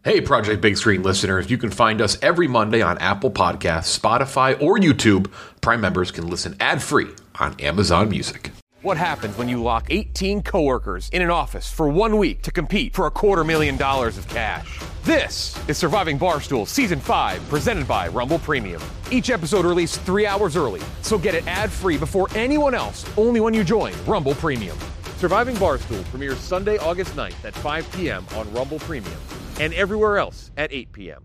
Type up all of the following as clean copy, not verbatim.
Hey, Project Big Screen listeners, you can find us every Monday on Apple Podcasts, Spotify, or YouTube. Prime members can listen ad-free on Amazon Music. What happens when you lock 18 coworkers in an office for 1 week to compete for $250,000 of cash? This is Surviving Barstool Season 5, presented by Rumble Premium. Each episode released 3 hours early, so get it ad-free before anyone else, only when you join Rumble Premium. Surviving Barstool premieres Sunday, August 9th at 5 p.m. on Rumble Premium and everywhere else at 8 p.m.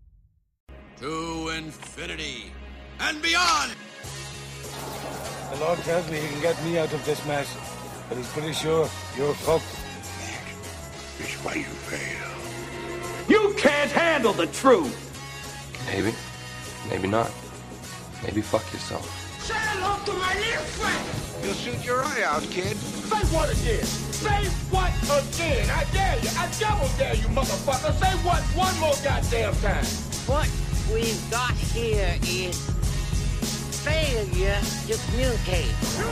To infinity and beyond! The Lord tells me he can get me out of this mess, but he's pretty sure you're fucked. It's why you fail. You can't handle the truth! Maybe. Maybe not. Maybe fuck yourself. Say hello to my little friend! You'll shoot your eye out, kid. Say what again? Say what again? I dare you. I double dare you, motherfucker. Say what one more goddamn time. What we've got here is failure to communicate.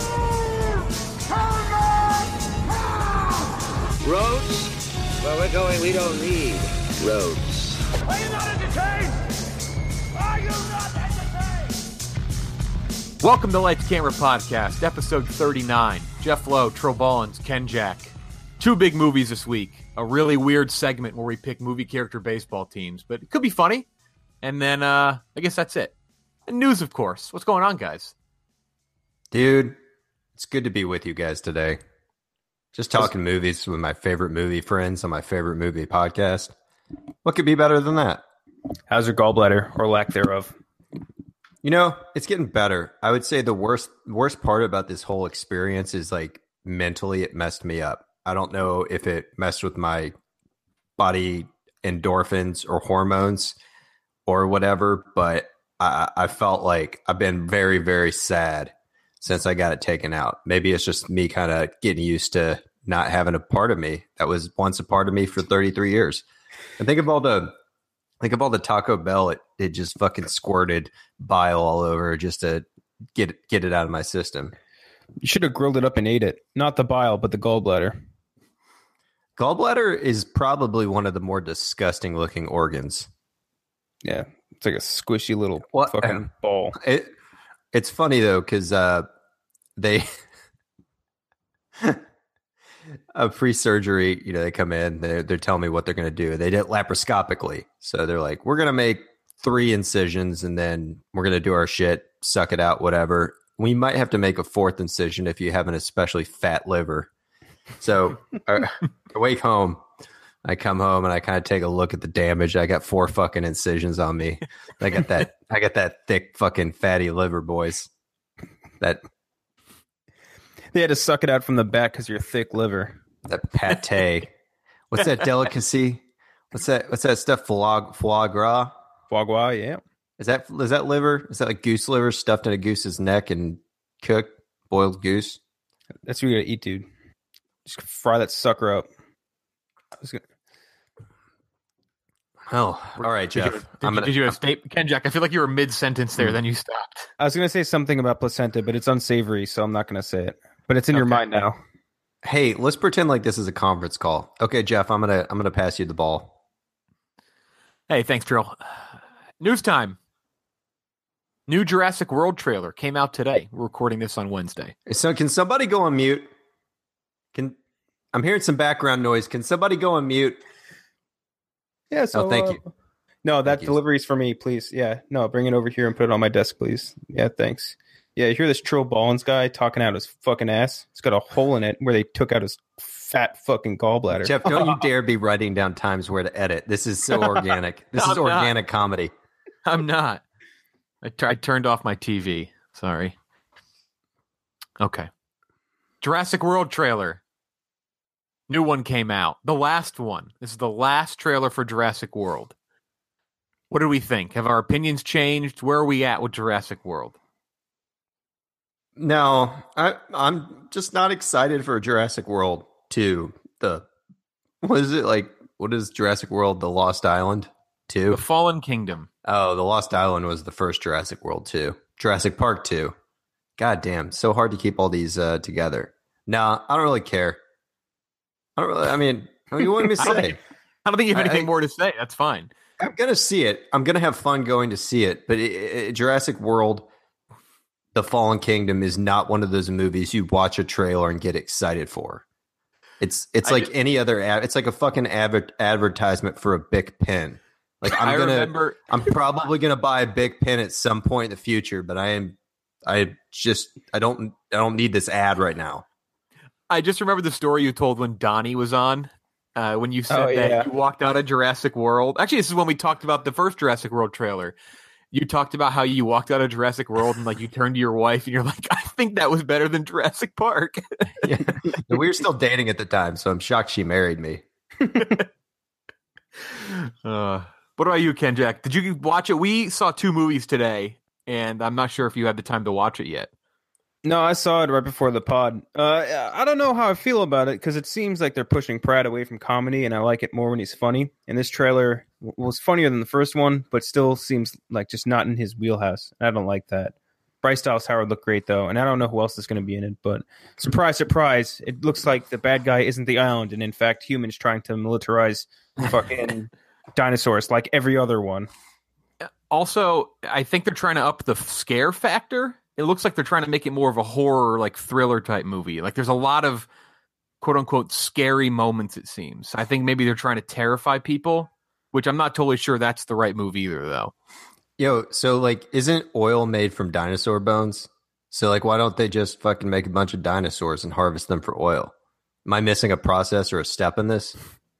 Roads? Where we're going, we don't need roads. Are you not entertained? Are you not entertained? Welcome to Lights Camera Podcast, episode 39. Jeff Lowe, Trill Ballins, Ken Jack. Two big movies this week. A really weird segment where we pick movie character baseball teams, but it could be funny. And then, I guess that's it. And news, of course. What's going on, guys? Dude, it's good to be with you guys today. Just talking movies with my favorite movie friends on my favorite movie podcast. What could be better than that? How's your gallbladder, or lack thereof? You know, it's getting better. I would say the worst part about this whole experience is, like, mentally it messed me up. I don't know if it messed with my body endorphins or hormones or whatever, but I felt like I've been very, very sad since I got it taken out. Maybe it's just me kind of getting used to not having a part of me that was once a part of me for 33 years. And think of all the Taco Bell it just fucking squirted bile all over just to get it out of my system. You should have grilled it up and ate it. Not the bile, but the gallbladder. Gallbladder is probably one of the more disgusting looking organs. Yeah, it's like a squishy little fucking ball. It's funny though, because they pre-surgery, you know, they come in, they're telling me what they're going to do. They did it laparoscopically, so they're like, we're going to make 3 incisions, and then we're going to do our shit, suck it out, whatever. We might have to make a 4th incision if you have an especially fat liver. So I wake home. I come home and I kind of take a look at the damage. I got 4 fucking incisions on me. I got that thick fucking fatty liver, boys. That they had to suck it out from the back because you're thick liver. That pate. What's that delicacy? What's that stuff? Foie gras. Foie gras, yeah. Is that liver? Is that like goose liver stuffed in a goose's neck and cooked boiled goose? That's what you gotta eat, dude. Just fry that sucker up. Oh, all right, Jeff. Did you have statement, Ken Jack? I feel like you were mid-sentence there, then you stopped. I was going to say something about placenta, but it's unsavory, so I'm not going to say it. But it's in your mind now. Hey, let's pretend like this is a conference call. Okay, Jeff, I'm gonna pass you the ball. Hey, thanks, Trill. News time. New Jurassic World trailer came out today. We're recording this on Wednesday. So can somebody go on mute? I'm hearing some background noise. Can somebody go on mute? Yeah, so thank you. No, that delivery's for me, please. Yeah, no, bring it over here and put it on my desk, please. Yeah, thanks. Yeah, you hear this Trill Ballins guy talking out his fucking ass? It's got a hole in it where they took out his fat fucking gallbladder. Jeff, don't you dare be writing down times where to edit. This is so organic. This is organic comedy. I'm not. I turned off my TV. Sorry. Okay. Jurassic World trailer. New one came out. The last one. This is the last trailer for Jurassic World. What do we think? Have our opinions changed? Where are we at with Jurassic World? No, I'm just not excited for Jurassic World 2. What is Jurassic World, The Lost Island 2? The Fallen Kingdom. Oh, The Lost Island was the first Jurassic World 2. Jurassic Park 2. God damn, so hard to keep all these together. No, I don't really care. What do you want me to say? I don't think you have anything more to say. That's fine. I'm going to see it. I'm going to have fun going to see it. But Jurassic World, The Fallen Kingdom is not one of those movies you watch a trailer and get excited for. It's like any other ad. It's like a fucking advertisement for a Bic pen. Like I'm probably gonna buy a Bic pen at some point in the future, but I don't need this ad right now. I just remember the story you told when Donnie was on. When you said that you walked out of Jurassic World. Actually, this is when we talked about the first Jurassic World trailer. You talked about how you walked out of Jurassic World and like you turned to your wife and you're like, I think that was better than Jurassic Park. Yeah. We were still dating at the time, so I'm shocked she married me. What about you, Ken Jack? Did you watch it? We saw 2 movies today, and I'm not sure if you had the time to watch it yet. No, I saw it right before the pod. I don't know how I feel about it because it seems like they're pushing Pratt away from comedy, and I like it more when he's funny. And this trailer was funnier than the first one, but still seems like just not in his wheelhouse. I don't like that. Bryce Dallas Howard looked great, though, and I don't know who else is going to be in it, but surprise, surprise, it looks like the bad guy isn't the island, and in fact, humans trying to militarize fucking dinosaurs like every other one. Also, I think they're trying to up the scare factor. It looks like they're trying to make it more of a horror, like thriller type movie. Like there's a lot of quote unquote scary moments, it seems. I think maybe they're trying to terrify people, which I'm not totally sure that's the right move either, though. Yo, so like, isn't oil made from dinosaur bones? So like, why don't they just fucking make a bunch of dinosaurs and harvest them for oil? Am I missing a process or a step in this?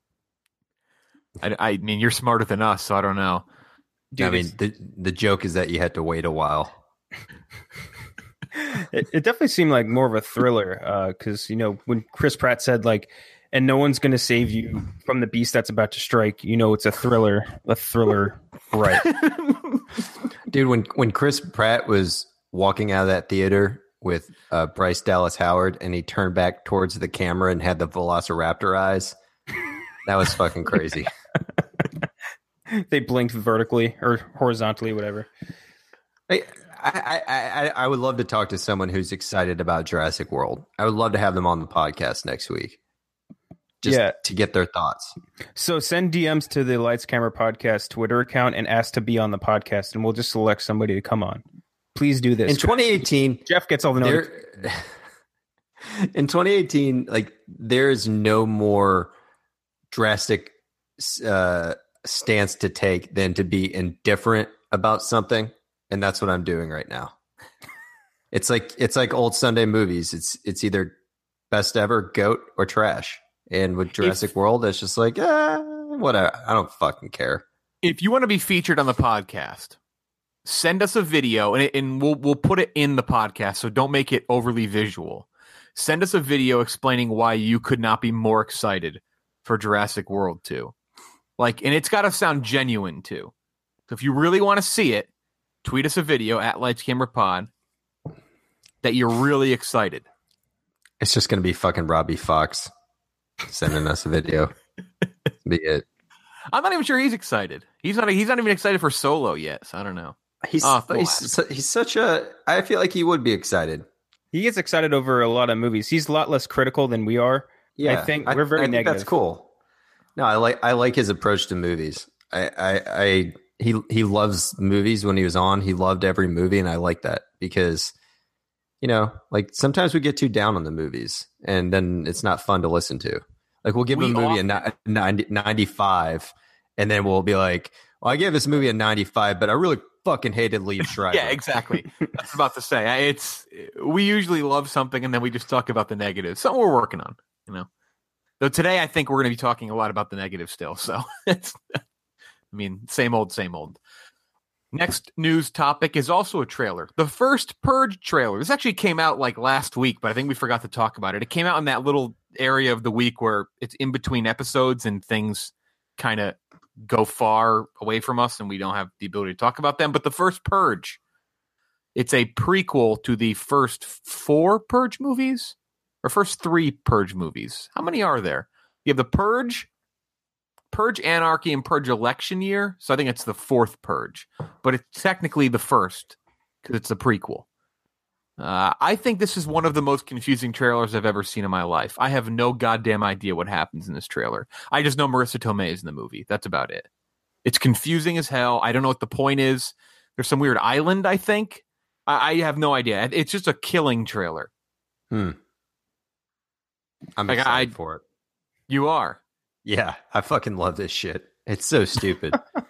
I mean, you're smarter than us, so I don't know. Dude, I mean, the joke is that you had to wait a while. It definitely seemed like more of a thriller because, when Chris Pratt said, like, and no one's going to save you from the beast that's about to strike, it's a thriller, right? Dude, when Chris Pratt was walking out of that theater with Bryce Dallas Howard and he turned back towards the camera and had the Velociraptor eyes, that was fucking crazy. They blinked vertically or horizontally, whatever. I would love to talk to someone who's excited about Jurassic World. I would love to have them on the podcast next week. Just to get their thoughts. So send DMs to the Lights Camera Podcast Twitter account and ask to be on the podcast, and we'll just select somebody to come on. Please do this. In 2018, Jeff gets all the notes. In 2018, like there's no more drastic stance to take than to be indifferent about something. And that's what I'm doing right now. It's like old Sunday movies. It's either best ever, GOAT, or trash. And with Jurassic World, it's just like, whatever. I don't fucking care. If you want to be featured on the podcast, send us a video, and we'll put it in the podcast. So don't make it overly visual. Send us a video explaining why you could not be more excited for Jurassic World 2. Like, and it's got to sound genuine too. So if you really want to see it, tweet us a video at Lights Camera Pod that you're really excited. It's just going to be fucking Robbie Fox sending us a video. Be it. I'm not even sure he's excited. He's not even excited for Solo yet. So I don't know. He's such a. I feel like he would be excited. He gets excited over a lot of movies. He's a lot less critical than we are. Yeah, I think we're very negative. That's cool. No, I like his approach to movies. He loves movies. When he was on, he loved every movie, and I like that because, like sometimes we get too down on the movies, and then it's not fun to listen to. Like we'll give a movie a 95, and then we'll be like, "Well, I gave this movie a 95, but I really fucking hated Liev Schreiber." Yeah, exactly. That's about to say. We usually love something, and then we just talk about the negatives. Something we're working on, Though today, I think we're going to be talking a lot about the negative still. So same old, same old. Next news topic is also a trailer. The first Purge trailer. This actually came out like last week, but I think we forgot to talk about it. It came out in that little area of the week where it's in between episodes and things kind of go far away from us and we don't have the ability to talk about them. But the first Purge, it's a prequel to the first 4 Purge movies. Or first 3 Purge movies. How many are there? You have the Purge Anarchy, and Purge Election Year. So I think it's the 4th Purge. But it's technically the first because it's a prequel. I think this is one of the most confusing trailers I've ever seen in my life. I have no goddamn idea what happens in this trailer. I just know Marissa Tomei is in the movie. That's about it. It's confusing as hell. I don't know what the point is. There's some weird island, I think. I have no idea. It's just a killing trailer. I'm excited for it. You are? Yeah, I fucking love this shit. It's so stupid.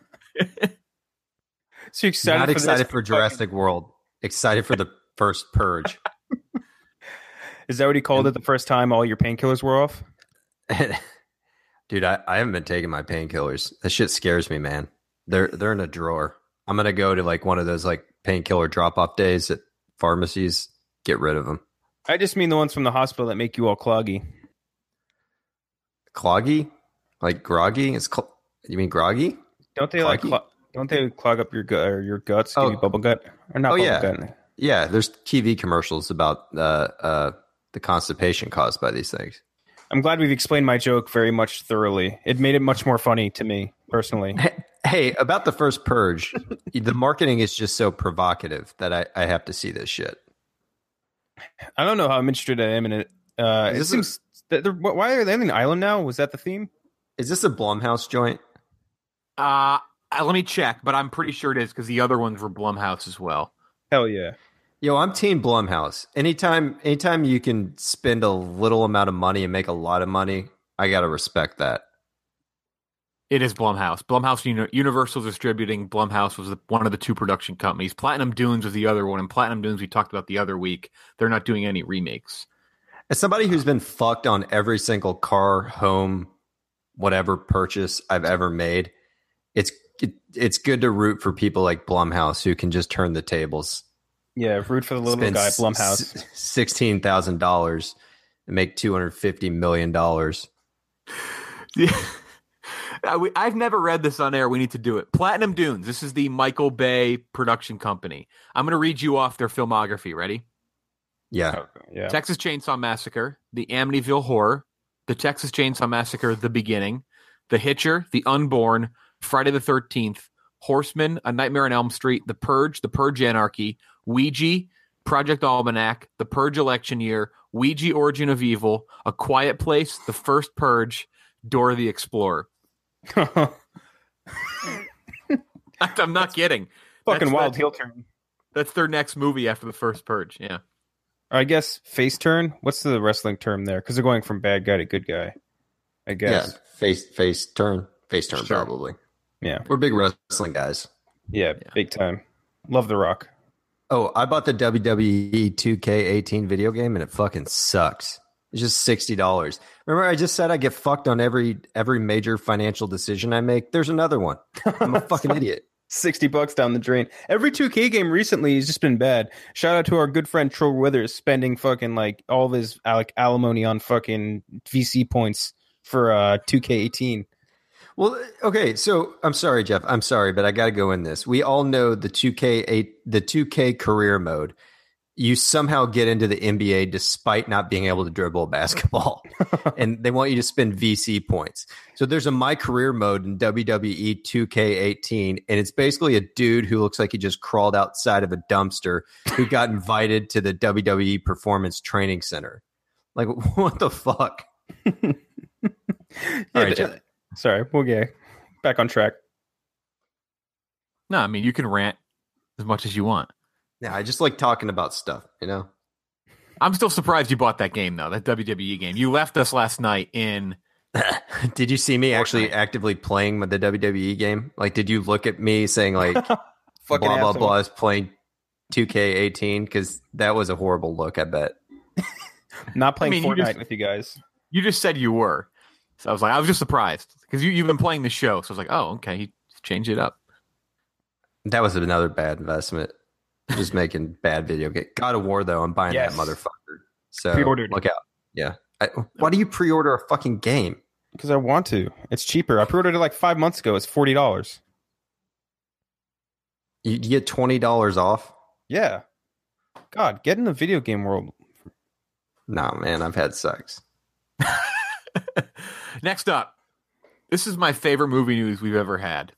So excited? Not excited for Jurassic World. Excited for the first Purge. Is that what he called it the first time all your painkillers were off? Dude, I haven't been taking my painkillers. That shit scares me, man. They're in a drawer. I'm gonna go to like one of those like painkiller drop-off days at pharmacies. Get rid of them. I just mean the ones from the hospital that make you all cloggy. Cloggy? Like groggy? You mean groggy? Don't they cloggy? like don't they clog up your gut or your guts? Give you bubble gut or not? Yeah, gut? Yeah. There's TV commercials about the constipation caused by these things. I'm glad we've explained my joke very much thoroughly. It made it much more funny to me personally. Hey, about the first Purge, the marketing is just so provocative that I have to see this shit. I don't know how I'm interested I am in it. It seems why are they in an island now? Was that the theme? Is this a Blumhouse joint? Let me check, but I'm pretty sure it is because the other ones were Blumhouse as well. Hell yeah. Yo, I'm team Blumhouse. Anytime you can spend a little amount of money and make a lot of money, I gotta respect that. It is Blumhouse. Blumhouse Universal's distributing. Blumhouse was one of the two production companies. Platinum Dunes was the other one, and Platinum Dunes we talked about the other week. They're not doing any remakes. As somebody who's been fucked on every single car, home, whatever purchase I've ever made, it's good to root for people like Blumhouse who can just turn the tables. Yeah, root for the little guy, Blumhouse. $16,000 and make $250 million. Yeah. I've never read this on air. We need to do it. Platinum Dunes. This is the Michael Bay production company. I'm going to read you off their filmography. Ready? Yeah. Yeah. Texas Chainsaw Massacre, The Amityville Horror, The Texas Chainsaw Massacre, The Beginning, The Hitcher, The Unborn, Friday the 13th, Horseman, A Nightmare on Elm Street, The Purge Anarchy, Ouija, Project Almanac, The Purge Election Year, Ouija Origin of Evil, A Quiet Place, The First Purge, Dora the Explorer. I'm not kidding. Fucking wild heel turn. That's their next movie after The First Purge. Yeah. I guess face turn. What's the wrestling term there? Because they're going from bad guy to good guy. I guess. Yeah, face turn, sure. Probably. Yeah, we're big wrestling guys. Yeah, big time. Love The Rock. Oh, I bought the WWE 2K18 video game and it fucking sucks. It's just $60. Remember, I just said I get fucked on every major financial decision I make. There's another one. I'm a fucking idiot. $60 down the drain. Every 2K game recently has just been bad. Shout out to our good friend Troll Withers spending fucking like all of his alimony on fucking VC points for 2K18. Well, okay, so I'm sorry, Jeff. I'm sorry, but I got to go in this. We all know the 2K career mode. You somehow get into the NBA despite not being able to dribble a basketball. And they want you to spend VC points. So there's a My Career mode in WWE 2K18, and it's basically a dude who looks like he just crawled outside of a dumpster who got invited to the WWE Performance Training Center. Like, what the fuck? All right, Jeff. Sorry, we'll get back on track. No, I mean, you can rant as much as you want. Yeah, I just like talking about stuff, you know? I'm still surprised you bought that game, though, that WWE game. You left us last night in... Did you see me actually actively playing the WWE game? Like, did you look at me saying, like, blah, blah, blah is playing 2K18? Because that was a horrible look, I bet. Not playing Fortnite with you guys. You just said you were. So I was just surprised. Because you've been playing the show. So I was like, oh, okay, he changed it up. That was another bad investment. Just making bad video game. God of War, though, I'm buying that motherfucker. So pre-ordered. Look out. Yeah. Why do you pre-order a fucking game? Because I want to. It's cheaper. I pre-ordered it like 5 months ago. It's $40. You get $20 off? Yeah. God, get in the video game world. Nah, man, I've had sex. Next up. This is my favorite movie news we've ever had.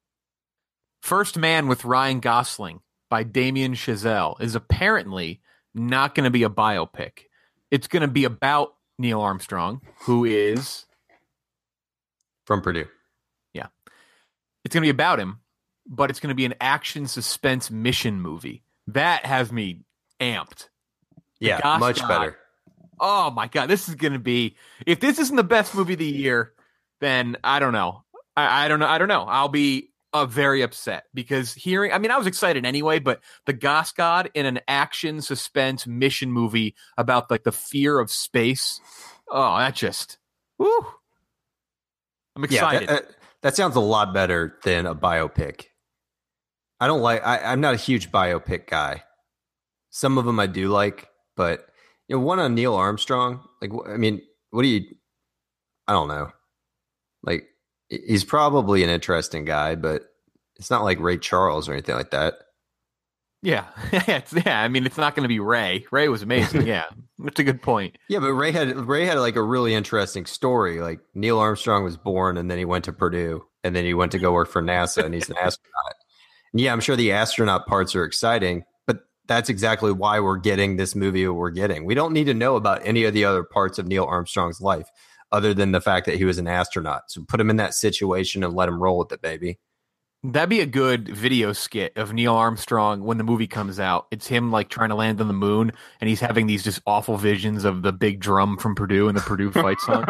First Man with Ryan Gosling by Damien Chazelle is apparently not going to be a biopic. It's going to be about Neil Armstrong, who is from Purdue. Yeah. It's going to be about him, but it's going to be an action suspense mission movie. That has me amped. Yeah, much better. Oh my God. This is going to be, if this isn't the best movie of the year, then I don't know. I don't know. I'll be very upset because I was excited anyway, but the Goss God in an action suspense mission movie about like the fear of space. Oh, that just, woo. I'm excited. Yeah, that sounds a lot better than a biopic. I'm not a huge biopic guy. Some of them I do like, but one on Neil Armstrong, I don't know. Like, he's probably an interesting guy, but it's not like Ray Charles or anything like that. Yeah. It's not going to be Ray. Ray was amazing. Yeah. That's a good point. Yeah, but Ray had like a really interesting story. Like, Neil Armstrong was born and then he went to Purdue and then he went to go work for NASA and he's an astronaut. And yeah, I'm sure the astronaut parts are exciting, but that's exactly why we're getting this movie we're getting. We don't need to know about any of the other parts of Neil Armstrong's life other than the fact that he was an astronaut. So put him in that situation and let him roll with it, baby. That'd be a good video skit of Neil Armstrong when the movie comes out. It's him like trying to land on the moon, and he's having these just awful visions of the big drum from Purdue and the Purdue fight song.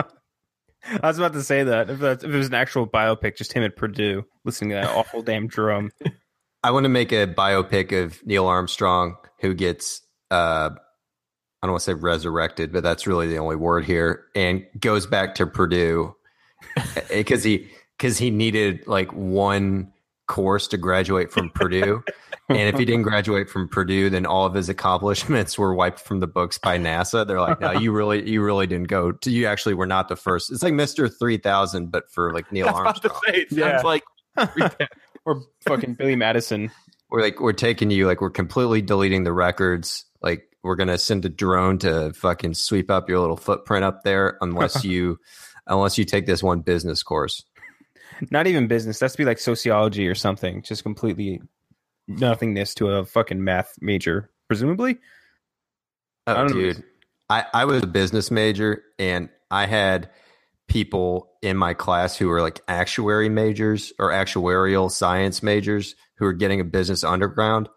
I was about to say that if it was an actual biopic, just him at Purdue listening to that awful damn drum. I want to make a biopic of Neil Armstrong who gets, I don't want to say resurrected, but that's really the only word here, and goes back to Purdue because he needed like one course to graduate from Purdue. And if he didn't graduate from Purdue, then all of his accomplishments were wiped from the books by NASA. They're like, no, you really didn't go to, you actually were not the first. It's like Mr. 3000, but for like Neil Armstrong. It sounds like or fucking Billy Madison. We're taking you, like, we're completely deleting the records. Like, we're going to send a drone to fucking sweep up your little footprint up there unless you take this one business course. Not even business. That's to be like sociology or something. Just completely nothingness to a fucking math major, presumably. Oh, dude. I was a business major, and I had people in my class who were like actuary majors or actuarial science majors who were getting a business undergrad,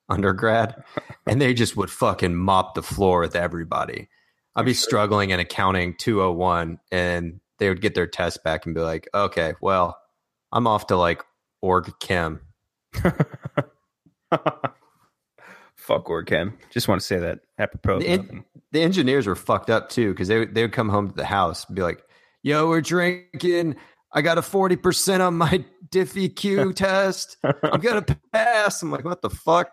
and they just would fucking mop the floor with everybody. I'd be struggling in accounting 201, and they would get their test back and be like, okay, well, I'm off to like org chem. Fuck org chem. Just want to say that apropos. The engineers were fucked up too, because they would come home to the house and be like, yo, we're drinking. I got a 40% on my DiffEQ test. I'm going to pass. I'm like, what the fuck?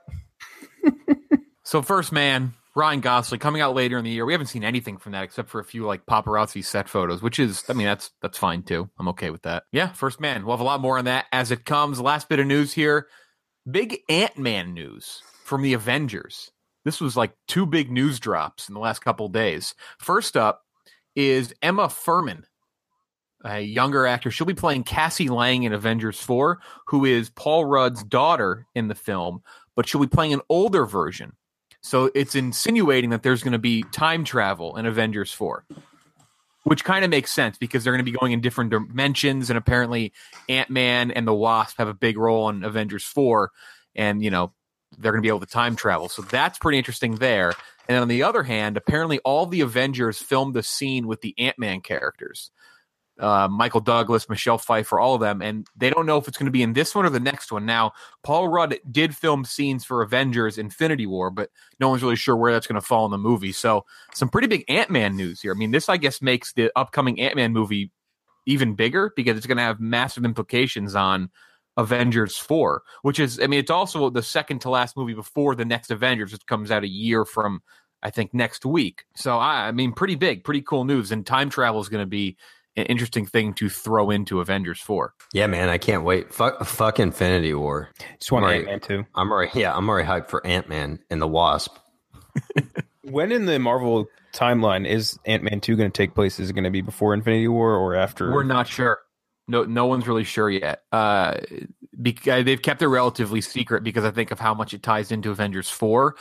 So First Man, Ryan Gosling, coming out later in the year. We haven't seen anything from that except for a few like paparazzi set photos, which is, that's fine too. I'm okay with that. Yeah, First Man. We'll have a lot more on that as it comes. Last bit of news here. Big Ant-Man news from the Avengers. This was like two big news drops in the last couple of days. First up is Emma Furman, a younger actor. She'll be playing Cassie Lang in Avengers 4, who is Paul Rudd's daughter in the film, but she'll be playing an older version. So it's insinuating that there's going to be time travel in Avengers 4, which kind of makes sense because they're going to be going in different dimensions, and apparently Ant-Man and the Wasp have a big role in Avengers 4, and, they're going to be able to time travel. So that's pretty interesting there. And then on the other hand, apparently all the Avengers filmed the scene with the Ant-Man characters. Michael Douglas, Michelle Pfeiffer, all of them, and they don't know if it's going to be in this one or the next one. Now, Paul Rudd did film scenes for Avengers Infinity War, but no one's really sure where that's going to fall in the movie. So some pretty big Ant-Man news here. I mean, this, I guess, makes the upcoming Ant-Man movie even bigger because it's going to have massive implications on Avengers 4, which is, it's also the second to last movie before the next Avengers, which comes out a year from, I think, next week. So, pretty big, pretty cool news, and time travel is going to be an interesting thing to throw into Avengers 4. Yeah, man, I can't wait. Fuck Infinity War. Just want Ant-Man too. I'm already hyped for Ant-Man and the Wasp. When in the Marvel timeline is Ant-Man 2 going to take place? Is it going to be before Infinity War or after? We're not sure. No one's really sure yet. They've kept it relatively secret because I think of how much it ties into Avengers 4.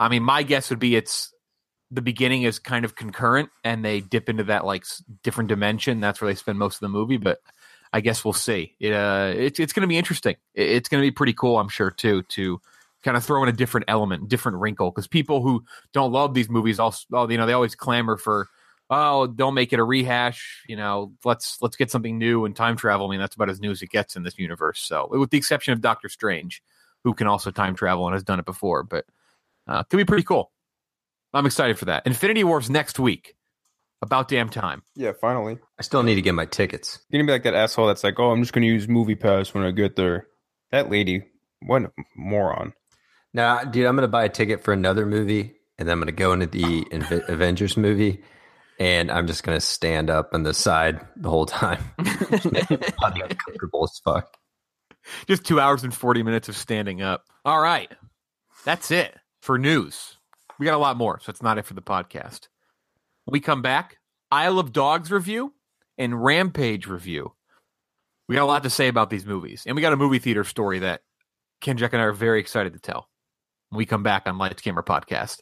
I mean, my guess would be the beginning is kind of concurrent and they dip into that like different dimension. That's where they spend most of the movie, but I guess we'll see. It's going to be interesting. It's going to be pretty cool, I'm sure, too, to kind of throw in a different element, different wrinkle, because people who don't love these movies, they always clamor for, oh, don't make it a rehash. Let's get something new and time travel. I mean, that's about as new as it gets in this universe. So, with the exception of Doctor Strange, who can also time travel and has done it before, but could be pretty cool. I'm excited for that. Infinity War's next week. About damn time. Yeah, finally. I still need to get my tickets. You're going to be like that asshole that's like, oh, I'm just going to use Movie Pass when I get there. That lady, what a moron. Nah, dude, I'm going to buy a ticket for another movie, and then I'm going to go into the Avengers movie, and I'm just going to stand up on the side the whole time. Body uncomfortable as fuck. Just 2 hours and 40 minutes of standing up. All right. That's it for news. We got a lot more, so it's not it for the podcast. We come back, Isle of Dogs review and Rampage review. We got a lot to say about these movies. And we got a movie theater story that Ken Jack and I are very excited to tell. When we come back on Lights Camera Podcast.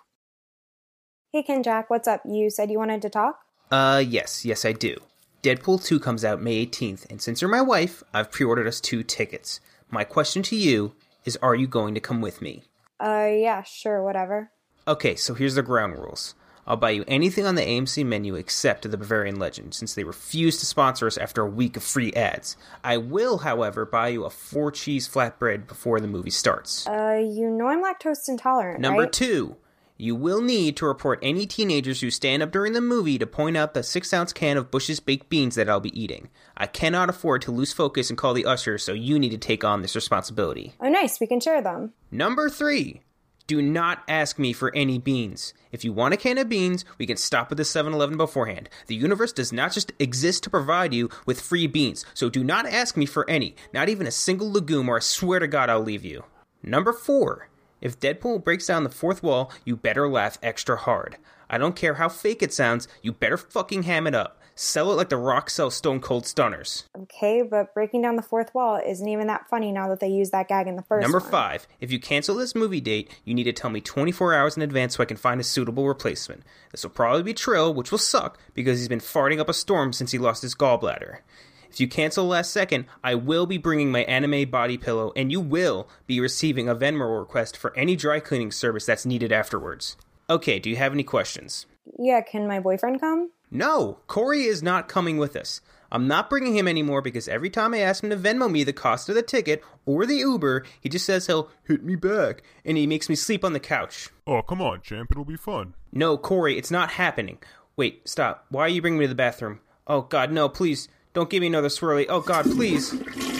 Hey, Ken Jack, what's up? You said you wanted to talk? Yes, I do. Deadpool 2 comes out May 18th, and since you're my wife, I've pre-ordered us 2 tickets. My question to you is, are you going to come with me? Yeah, sure, whatever. Okay, so here's the ground rules. I'll buy you anything on the AMC menu except the Bavarian Legend, since they refused to sponsor us after a week of free ads. I will, however, buy you a 4-cheese flatbread before the movie starts. You know I'm lactose intolerant, Number right? 2, you will need to report any teenagers who stand up during the movie to point out the 6-ounce can of Bush's baked beans that I'll be eating. I cannot afford to lose focus and call the usher, so you need to take on this responsibility. Oh, nice. We can share them. Number 3. Do not ask me for any beans. If you want a can of beans, we can stop at the 7-Eleven beforehand. The universe does not just exist to provide you with free beans, so do not ask me for any, not even a single legume, or I swear to God I'll leave you. Number 4. If Deadpool breaks down the fourth wall, you better laugh extra hard. I don't care how fake it sounds, you better fucking ham it up. Sell it like The Rock sells Stone Cold Stunners. Okay, but breaking down the fourth wall isn't even that funny now that they used that gag in the first Number one. 5. If you cancel this movie date, you need to tell me 24 hours in advance so I can find a suitable replacement. This will probably be Trill, which will suck because he's been farting up a storm since he lost his gallbladder. If you cancel last second, I will be bringing my anime body pillow, and you will be receiving a Venmo request for any dry cleaning service that's needed afterwards. Okay, do you have any questions? Yeah, can my boyfriend come? No, Corey is not coming with us. I'm not bringing him anymore because every time I ask him to Venmo me the cost of the ticket or the Uber, he just says he'll hit me back, and he makes me sleep on the couch. Oh, come on, champ, it'll be fun. No, Corey, it's not happening. Wait, stop. Why are you bringing me to the bathroom? Oh, God, no, please. Don't give me another swirly. Oh, God, please.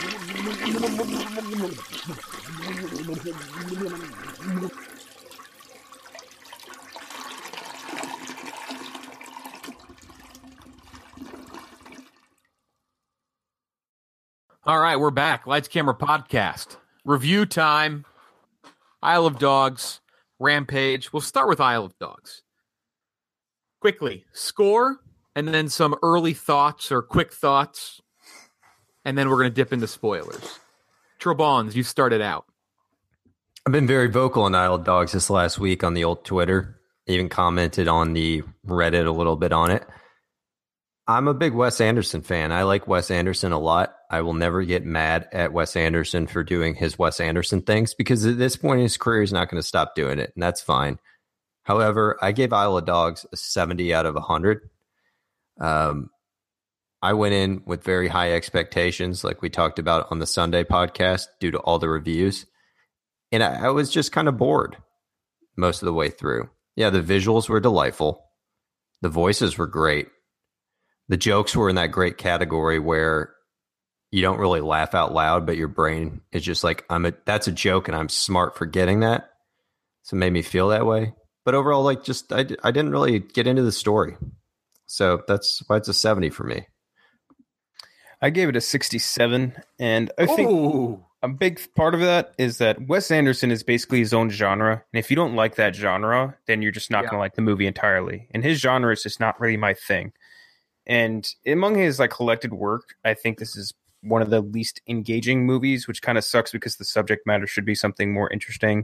All right, we're back. Lights, Camera Podcast. Review time. Isle of Dogs. Rampage. We'll start with Isle of Dogs. Quickly, score, and then some early thoughts or quick thoughts, and then we're going to dip into spoilers. Trebons, you started out. I've been very vocal on Isle of Dogs this last week on the old Twitter. Even commented on the Reddit a little bit on it. I'm a big Wes Anderson fan. I like Wes Anderson a lot. I will never get mad at Wes Anderson for doing his Wes Anderson things because at this point in his career, he's not going to stop doing it, and that's fine. However, I gave Isle of Dogs a 70 out of 100. I went in with very high expectations, like we talked about on the Sunday podcast, due to all the reviews. And I was just kind of bored most of the way through. Yeah, the visuals were delightful. The voices were great. The jokes were in that great category where you don't really laugh out loud, but your brain is just like, that's a joke and I'm smart for getting that. So it made me feel that way. But overall, like I didn't really get into the story. So that's why it's a 70 for me. I gave it a 67. And I think a big part of that is that Wes Anderson is basically his own genre. And if you don't like that genre, then you're just not going to like the movie entirely. And his genre is just not really my thing. And among his collected work, I think this is one of the least engaging movies, which kind of sucks because the subject matter should be something more interesting.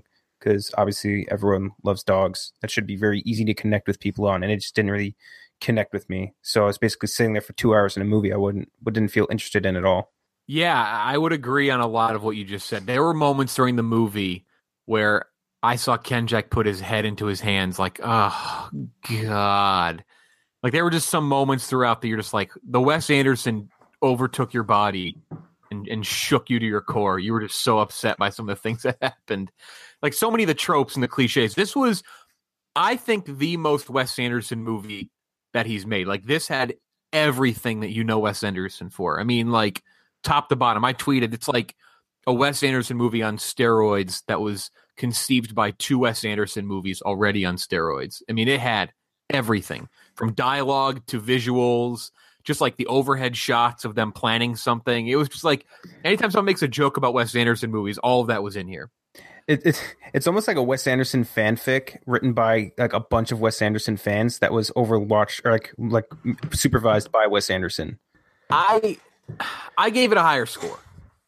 because obviously everyone loves dogs. That should be very easy to connect with people on, and it just didn't really connect with me. So I was basically sitting there for 2 hours in a movie I didn't feel interested in at all. Yeah, I would agree on a lot of what you just said. There were moments during the movie where I saw Kenjac put his head into his hands like, oh, God. Like, there were just some moments throughout that you're just like, the Wes Anderson overtook your body and shook you to your core. You were just so upset by some of the things that happened. Like, so many of the tropes and the cliches. This was, I think, the most Wes Anderson movie that he's made. Like, this had everything that you know Wes Anderson for. I mean, like, top to bottom. I tweeted, it's like a Wes Anderson movie on steroids that was conceived by 2 Wes Anderson movies already on steroids. I mean, it had everything from dialogue to visuals, just like the overhead shots of them planning something. It was just like anytime someone makes a joke about Wes Anderson movies, all of that was in here. It's almost like a Wes Anderson fanfic written by like a bunch of Wes Anderson fans that was overwatched or like supervised by Wes Anderson. I gave it a higher score.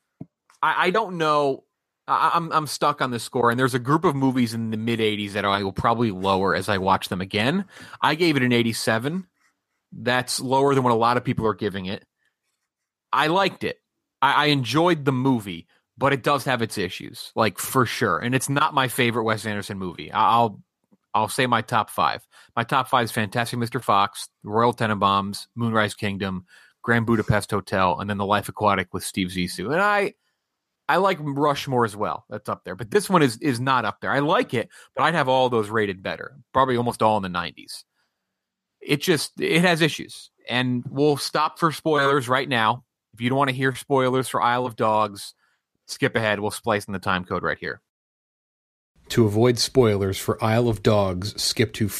I don't know. I'm stuck on this score, and there's a group of movies in the mid 80s that I will probably lower as I watch them again. I gave it an 87. That's lower than what a lot of people are giving it. I liked it. I enjoyed the movie, but it does have its issues, like for sure. And it's not my favorite Wes Anderson movie. I'll say my top 5. My top 5 is Fantastic Mr. Fox, Royal Tenenbaums, Moonrise Kingdom, Grand Budapest Hotel, and then The Life Aquatic with Steve Zissou. And I like Rushmore as well. That's up there. But this one is not up there. I like it, but I'd have all those rated better. Probably almost all in the 90s. It has issues. And we'll stop for spoilers right now. If you don't want to hear spoilers for Isle of Dogs, skip ahead. We'll splice in the time code right here. To avoid spoilers for Isle of Dogs, skip to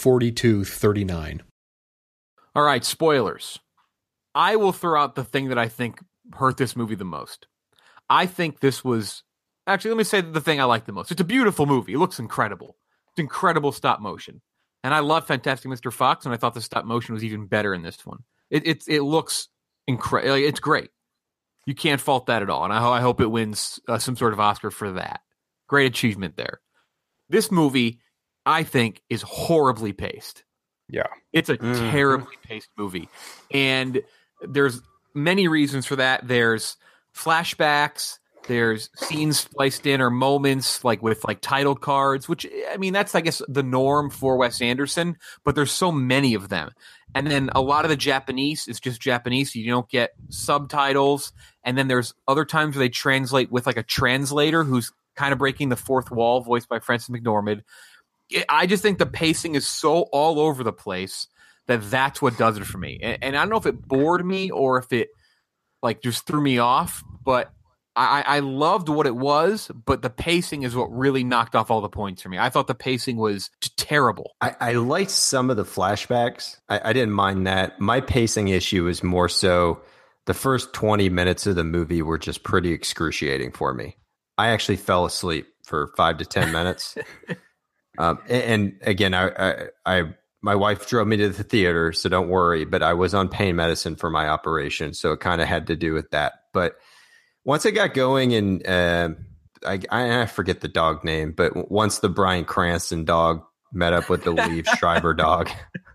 4239. All right, spoilers. I will throw out the thing that I think hurt this movie the most. I think this was... Actually, let me say the thing I like the most. It's a beautiful movie. It looks incredible. It's incredible stop motion. And I love Fantastic Mr. Fox, and I thought the stop motion was even better in this one. It looks incredible. It's great. You can't fault that at all. And I hope it wins some sort of Oscar for that. Great achievement there. This movie, I think, is horribly paced. Yeah. It's a terribly paced movie. And there's many reasons for that. There's flashbacks, there's scenes spliced in or moments like with like title cards, which I mean that's I guess the norm for Wes Anderson, but there's so many of them. And then a lot of the Japanese is just Japanese, so you don't get subtitles. And then there's other times where they translate with like a translator who's kind of breaking the fourth wall, voiced by Frances McDormand. I just think the pacing is so all over the place that's what does it for me. And I don't know if it bored me or if it like just threw me off, but I loved what it was, but the pacing is what really knocked off all the points for me. I thought the pacing was terrible. I liked some of the flashbacks. I didn't mind that. My pacing issue is more so the first 20 minutes of the movie were just pretty excruciating for me. I actually fell asleep for 5 to 10 minutes. And again, my wife drove me to the theater, so don't worry, but I was on pain medicine for my operation, so it kind of had to do with that. But once I got going and I forget the dog name, but once the Bryan Cranston dog met up with the Liev Schreiber dog,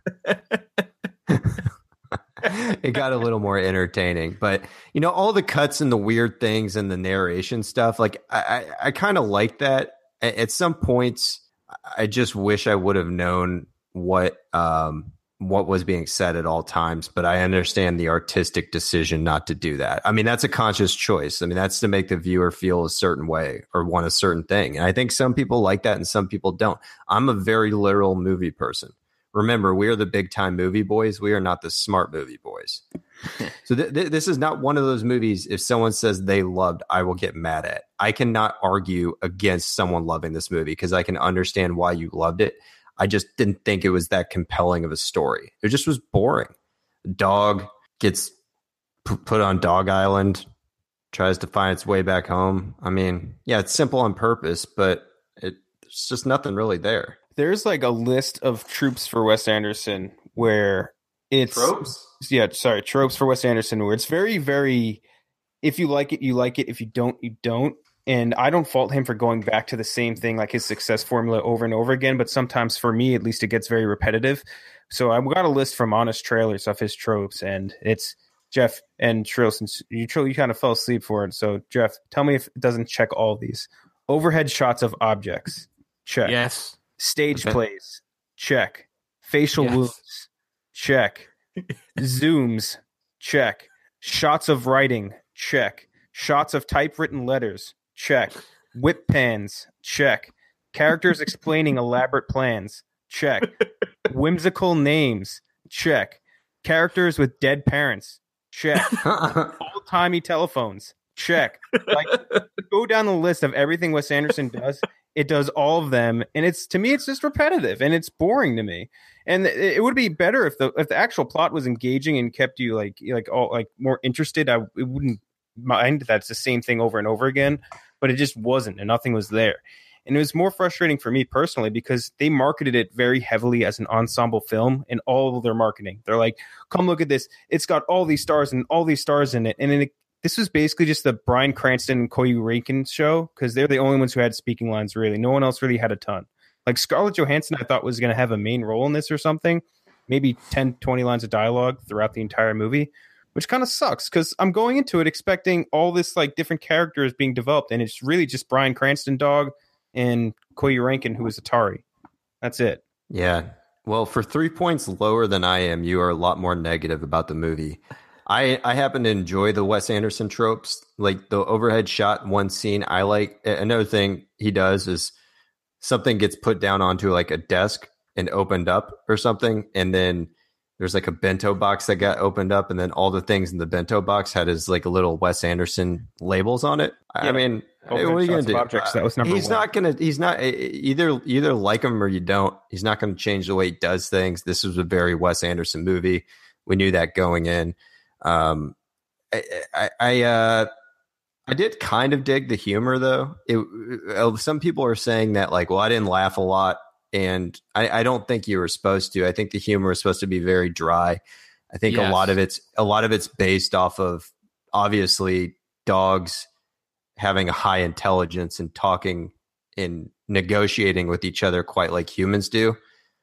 it got a little more entertaining. But, you know, all the cuts and the weird things and the narration stuff, like I kind of like that. At some points, I just wish I would have known what was being said at all times, but I understand the artistic decision not to do that. I mean, that's a conscious choice. I mean, that's to make the viewer feel a certain way or want a certain thing. And I think some people like that and some people don't. I'm a very literal movie person. Remember, we are the big time movie boys. We are not the smart movie boys. So this is not one of those movies. If someone says they loved, I will get mad at. I cannot argue against someone loving this movie because I can understand why you loved it. I just didn't think it was that compelling of a story. It just was boring. Dog gets put on Dog Island, tries to find its way back home. I mean, yeah, it's simple on purpose, but there's just nothing really there. There's like a list of tropes for Wes Anderson where it's tropes. Yeah, sorry, tropes for Wes Anderson where it's very, very. If you like it, you like it. If you don't, you don't. And I don't fault him for going back to the same thing, like his success formula over and over again. But sometimes for me, at least, it gets very repetitive. So I've got a list from Honest Trailers of his tropes, and it's Jeff and Trill, since you kind of fell asleep for it. So Jeff, tell me if it doesn't check all of these. Overhead shots of objects. Check. Yes. Stage plays. Check. Facial wounds. Check. Zooms. Check. Shots of writing. Check. Shots of typewritten letters. Check. Whip pans. Check. Characters explaining elaborate plans. Check. Whimsical names. Check. Characters with dead parents. Check. Old-timey telephones. Check. Like, go down the list of everything Wes Anderson does. It does all of them, and to me it's just repetitive and it's boring to me. And it would be better if the actual plot was engaging and kept you like more interested. It wouldn't mind that it's the same thing over and over again, but it just wasn't, and nothing was there. And it was more frustrating for me personally because they marketed it very heavily as an ensemble film in all of their marketing. They're like, come look at this. It's got all these stars and all these stars in it. And this was basically just the Bryan Cranston and Koyu Rankin show because they're the only ones who had speaking lines, really. No one else really had a ton. Like Scarlett Johansson, I thought was going to have a main role in this or something. Maybe 10, 20 lines of dialogue throughout the entire movie, which kind of sucks because I'm going into it expecting all this like different characters being developed. And it's really just Bryan Cranston, dog, and Koyu Rankin, who is Atari. That's it. Yeah. Well, for 3 points lower than I am, you are a lot more negative about the movie. I happen to enjoy the Wes Anderson tropes, like the overhead shot, one scene. I like another thing he does is something gets put down onto like a desk and opened up or something. And then there's like a bento box that got opened up, and then all the things in the bento box had his like a little Wes Anderson labels on it. Yeah. I mean, what are you going to do? Objects, that was he's one. He's not either like him or you don't. He's not going to change the way he does things. This was a very Wes Anderson movie. We knew that going in. I did kind of dig the humor though. Some people are saying that like, well, I didn't laugh a lot. And I don't think you were supposed to. I think the humor is supposed to be very dry. I think a lot of it's based off of obviously dogs having a high intelligence and talking and negotiating with each other quite like humans do.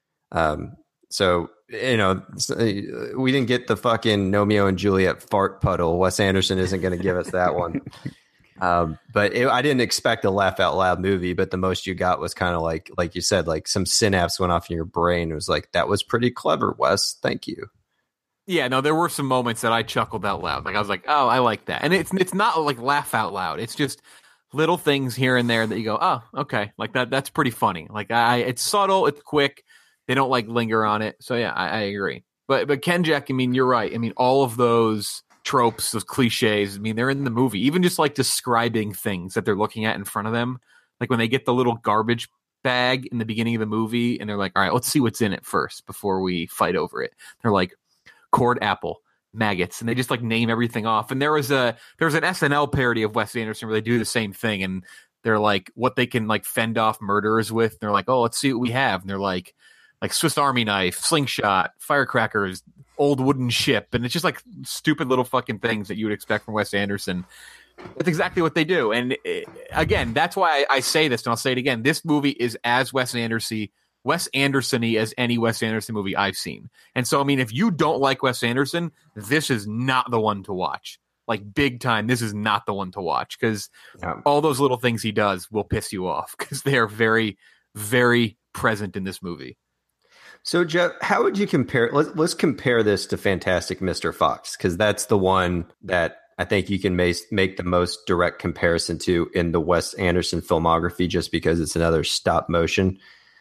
So, you know, we didn't get the fucking Romeo and Juliet fart puddle. Wes Anderson isn't going to give us that one. But I didn't expect a laugh out loud movie, but the most you got was kind of like you said, like some synapse went off in your brain. It was like, that was pretty clever, Wes. Thank you. Yeah, no, there were some moments that I chuckled out loud. Like I was like, oh, I like that. And it's not like laugh out loud. It's just little things here and there that you go, oh, okay. Like that's pretty funny. Like it's subtle. It's quick. They don't like linger on it. So yeah, I agree. But Ken Jack, I mean, you're right. I mean, all of those tropes, those cliches, I mean, they're in the movie. Even just like describing things that they're looking at in front of them. Like when they get the little garbage bag in the beginning of the movie and they're like, all right, let's see what's in it first before we fight over it. They're like cord apple, maggots, and they just like name everything off. And there was an SNL parody of Wes Anderson where they do the same thing, and they're like what they can like fend off murderers with. And they're like, oh, let's see what we have. And they're like Swiss Army knife, slingshot, firecrackers, old wooden ship. And it's just like stupid little fucking things that you would expect from Wes Anderson. That's exactly what they do. And again, that's why I say this, and I'll say it again. This movie is as Wes Anderson-y as any Wes Anderson movie I've seen. And so, I mean, if you don't like Wes Anderson, this is not the one to watch. Like big time, this is not the one to watch because all those little things he does will piss you off because they are very, very present in this movie. So, Jeff, how would you compare? Let's compare this to Fantastic Mr. Fox, because that's the one that I think you can make the most direct comparison to in the Wes Anderson filmography, just because it's another stop motion.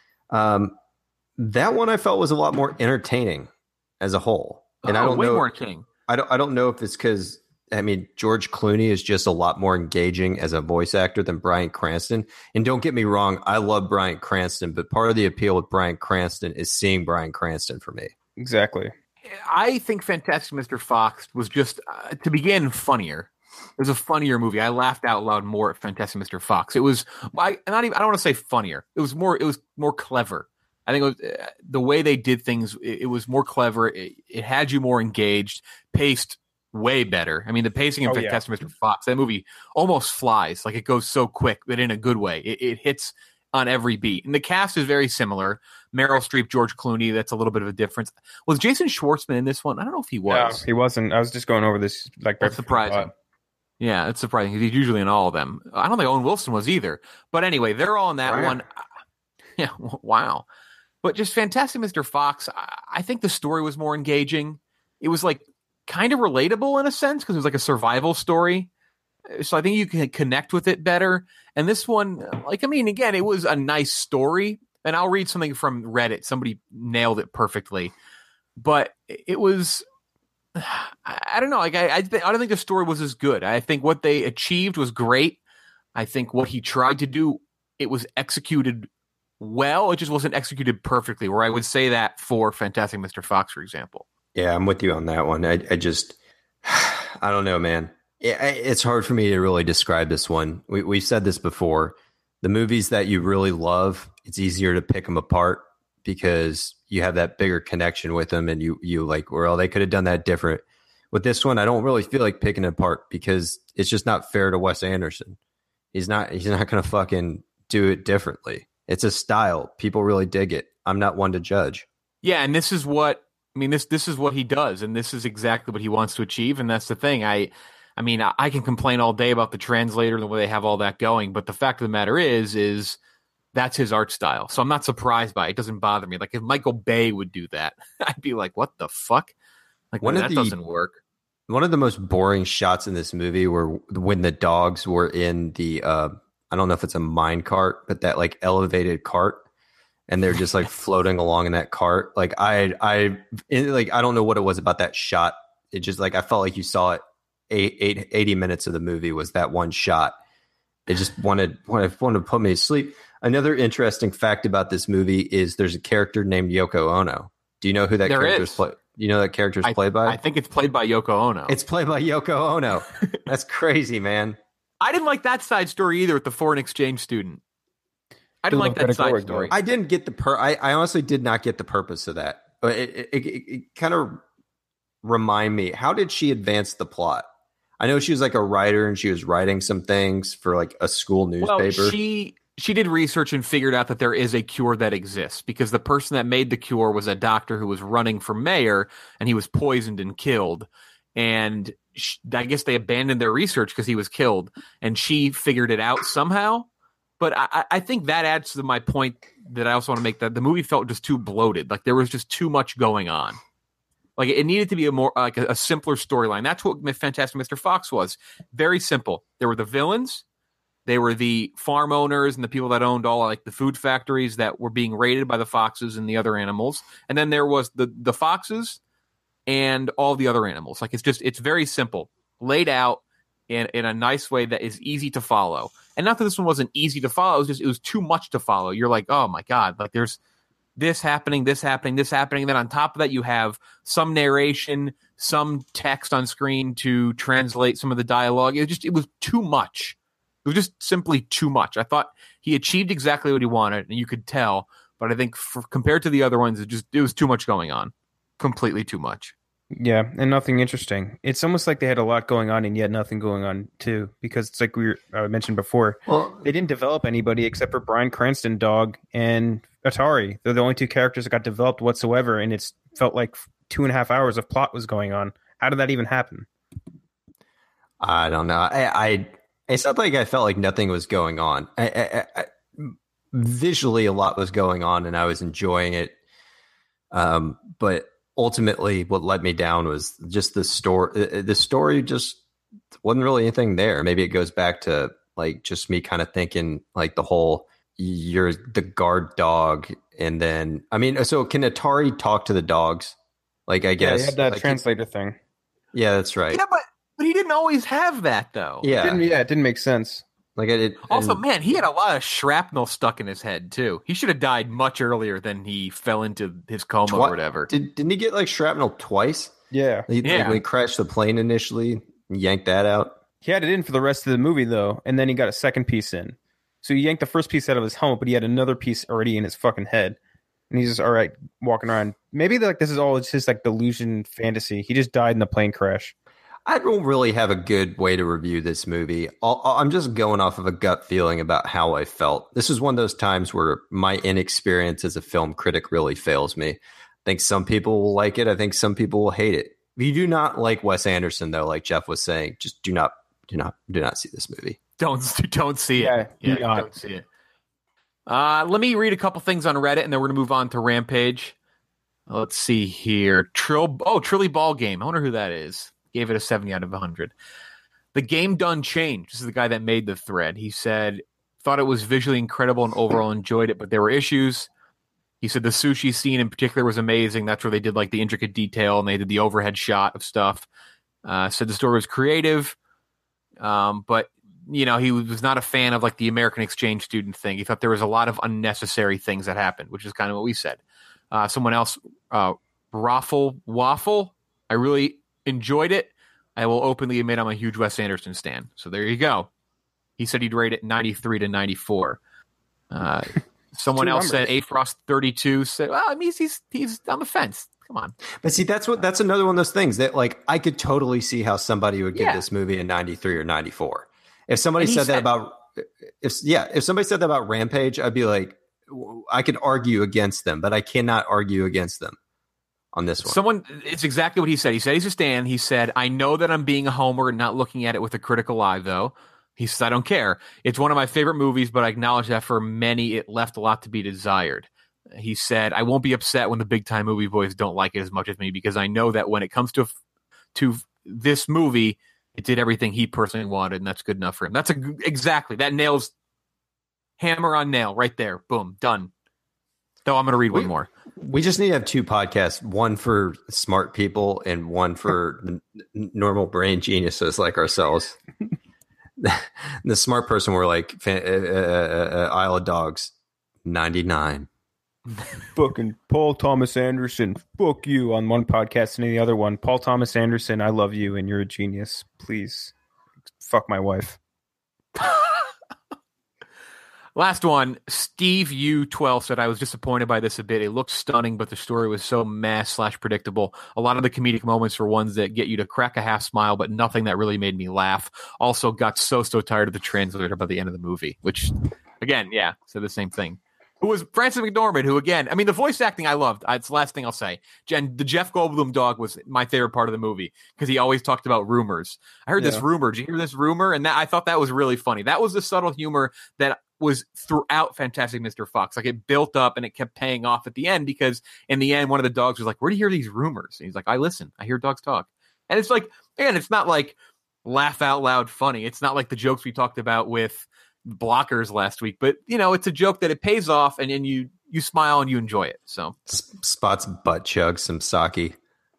That one I felt was a lot more entertaining as a whole, and I don't know. More entertaining. I don't know if it's because, I mean, George Clooney is just a lot more engaging as a voice actor than Bryan Cranston. And don't get me wrong, I love Bryan Cranston, but part of the appeal with Bryan Cranston is seeing Bryan Cranston for me. Exactly. I think Fantastic Mr. Fox was just, to begin, funnier. It was a funnier movie. I laughed out loud more at Fantastic Mr. Fox. It was, I don't want to say funnier. It was more clever. I think it was, the way they did things, it was more clever. It had you more engaged, paced way better. I mean, the pacing in Oh, Fantastic Mr. Fox, that movie almost flies. Like, it goes so quick, but in a good way. It hits on every beat. And the cast is very similar. Meryl Streep, George Clooney, that's a little bit of a difference. Was Jason Schwartzman in this one? I don't know if he was. No, he wasn't. I was just going over this. Like, That's surprising. Yeah, it's surprising. He's usually in all of them. I don't think Owen Wilson was either. But anyway, they're all in that one. Yeah, wow. But just Fantastic Mr. Fox, I think the story was more engaging. It was like kind of relatable in a sense because it was like a survival story. So I think you can connect with it better. And this one, like, I mean, again, it was a nice story. And I'll read something from Reddit. Somebody nailed it perfectly. But it was, I don't know. Like, I don't think the story was as good. I think what they achieved was great. I think what he tried to do, it was executed well. It just wasn't executed perfectly, where I would say that for Fantastic Mr. Fox, for example. Yeah, I'm with you on that one. I just, I don't know, man. It's hard for me to really describe this one. We've said this before. The movies that you really love, it's easier to pick them apart because you have that bigger connection with them, and you like, well, they could have done that different. With this one, I don't really feel like picking it apart because it's just not fair to Wes Anderson. He's not going to fucking do it differently. It's a style. People really dig it. I'm not one to judge. Yeah, and this is what this is what he does, and this is exactly what he wants to achieve, and that's the thing. I mean, I can complain all day about the translator and the way they have all that going, but the fact of the matter is that's his art style. So I'm not surprised by it. It doesn't bother me. Like, if Michael Bay would do that, I'd be like, what the fuck? Like, that doesn't work. One of the most boring shots in this movie were when the dogs were in the, I don't know if it's a mine cart, but that like elevated cart, and they're just like floating along in that cart. Like I don't know what it was about that shot. It just like, I felt like you saw it 80 minutes of the movie was that one shot. It just wanted to put me to sleep. Another interesting fact about this movie is there's a character named Yoko Ono. Do you know who that character is? You know that character is played by? I think it's played by Yoko Ono. It's played by Yoko Ono. That's crazy, man. I didn't like that side story either with the foreign exchange student. I didn't like that side story. I didn't get I honestly did not get the purpose of that. It kind of remind me, how did she advance the plot? I know she was like a writer and she was writing some things for like a school newspaper. Well, she did research and figured out that there is a cure that exists because the person that made the cure was a doctor who was running for mayor, and he was poisoned and killed. And I guess they abandoned their research because he was killed, and she figured it out somehow. But I think that adds to my point that I also want to make, that the movie felt just too bloated. Like, there was just too much going on. Like, it needed to be a more like a simpler storyline. That's what Fantastic Mr. Fox was. Very simple. There were the villains. They were the farm owners and the people that owned all like the food factories that were being raided by the foxes and the other animals. And then there was the foxes and all the other animals. Like, it's very simple, laid out in a nice way that is easy to follow. And not that this one wasn't easy to follow. It was too much to follow. You're like, oh my God, like there's this happening, this happening, this happening. And then on top of that, you have some narration, some text on screen to translate some of the dialogue. It was too much. It was just simply too much. I thought he achieved exactly what he wanted, and you could tell. But I think compared to the other ones, it was too much going on. Completely too much. Yeah, and nothing interesting. It's almost like they had a lot going on and yet nothing going on too, because it's like I mentioned before. Well, they didn't develop anybody except for Bryan Cranston, Dog, and Atari. They're the only two characters that got developed whatsoever, and it's felt like 2.5 hours of plot was going on. How did that even happen? I don't know. It's not like I felt like nothing was going on. Visually, a lot was going on, and I was enjoying it. But ultimately, what let me down was just the story. The story just wasn't really anything there. Maybe it goes back to like just me kind of thinking like the whole you're the guard dog, and then I mean, so can Atari talk to the dogs? Like, I guess he had that like, translator thing. Yeah, that's right. Yeah, but he didn't always have that though. Yeah, it didn't make sense. Like also, man, he had a lot of shrapnel stuck in his head too. He should have died much earlier than he fell into his coma or whatever. Didn't he get like shrapnel twice? Yeah. Like, when he crashed the plane initially, yanked that out. He had it in for the rest of the movie though, and then he got a second piece in. So he yanked the first piece out of his helmet, but he had another piece already in his fucking head. And he's just all right walking around. Maybe like this is all just like delusion fantasy. He just died in the plane crash. I don't really have a good way to review this movie. I'm just going off of a gut feeling about how I felt. This is one of those times where my inexperience as a film critic really fails me. I think some people will like it. I think some people will hate it. If you do not like Wes Anderson, though, like Jeff was saying, just do not see this movie. Don't see it. Don't see it. Let me read a couple things on Reddit, and then we're going to move on to Rampage. Let's see here. Trilly Ball Game. I wonder who that is. Gave it a 70 out of 100. The Game Done Changed. This is the guy that made the thread. He said, thought it was visually incredible and overall enjoyed it, but there were issues. He said the sushi scene in particular was amazing. That's where they did like the intricate detail and they did the overhead shot of stuff. Said the story was creative, but he was not a fan of like the American exchange student thing. He thought there was a lot of unnecessary things that happened, which is kind of what we said. Someone else, Raffle Waffle. I really enjoyed it. I will openly admit I'm a huge Wes Anderson stan. So there you go. He said he'd rate it 93 to 94. Someone else said Afrost 32 said, well, I mean, he's on the fence. Come on. But see, that's another one of those things that like I could totally see how somebody would give this movie a 93 or 94. If somebody said that about Rampage, I'd be like, I could argue against them, but I cannot argue against them on this one. It's exactly what he said. He said he's a stan. He said, I know that I'm being a homer and not looking at it with a critical eye, though. He said, I don't care. It's one of my favorite movies, but I acknowledge that for many, it left a lot to be desired. He said, I won't be upset when the big-time movie boys don't like it as much as me, because I know that when it comes to this movie, it did everything he personally wanted, and that's good enough for him. That's exactly. That nails hammer on nail right there. Boom. Done. Though I'm going to read one more. We just need to have two podcasts, one for smart people and one for normal brain geniuses like ourselves. The smart person were like Isle of Dogs, 99. Fucking Paul Thomas Anderson, fuck you on one podcast, and the other one, Paul Thomas Anderson, I love you and you're a genius. Please fuck my wife. Last one, Steve U12 said, I was disappointed by this a bit. It looked stunning, but the story was so meh/predictable. A lot of the comedic moments were ones that get you to crack a half smile, but nothing that really made me laugh. Also got so tired of the translator by the end of the movie, which, again, said the same thing. Who was Francis McDormand, who, again, I mean, the voice acting I loved. It's the last thing I'll say. The Jeff Goldblum dog was my favorite part of the movie because he always talked about rumors. I heard this rumor. Did you hear this rumor? And I thought that was really funny. That was the subtle humor that was throughout Fantastic Mr. Fox. Like, it built up and it kept paying off at the end because in the end, one of the dogs was like, where do you hear these rumors? And he's like, I listen. I hear dogs talk. And it's like, again, it's not like laugh out loud funny. It's not like the jokes we talked about with Blockers last week, but it's a joke that it pays off and then you smile and you enjoy it. So Spot's butt chug some sake.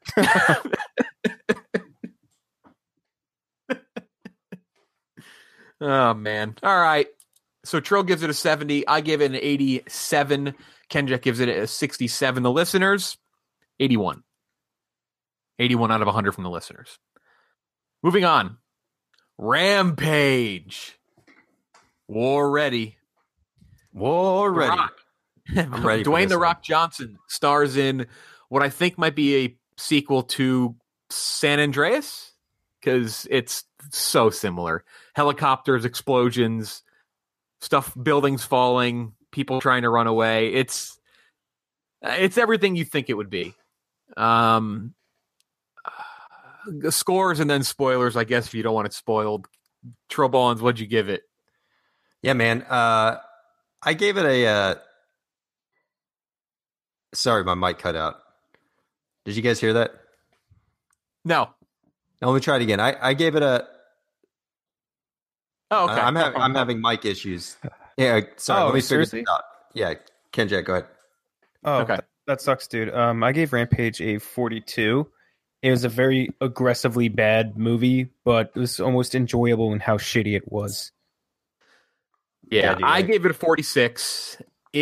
Oh man. All right. So Trill gives it a 70. I give it an 87. Kenjack gives it a 67. The listeners, 81. 81 out of 100 from the listeners. Moving on. Rampage. War ready. I'm ready. Dwayne The Rock Johnson stars in what I think might be a sequel to San Andreas because it's so similar. Helicopters, explosions, stuff, buildings falling, people trying to run away. It's everything you think it would be. Scores and then spoilers, I guess, if you don't want it spoiled. Trobons, what'd you give it? Yeah, man. I gave it a. Sorry, my mic cut out. Did you guys hear that? No. Let me try it again. I gave it a. Oh, okay. I'm having mic issues. Yeah, sorry. Let me figure this out. Yeah, Kenjack, go ahead. Oh, okay. That sucks, dude. I gave Rampage a 42. It was a very aggressively bad movie, but it was almost enjoyable in how shitty it was. Yeah, I gave it a 46.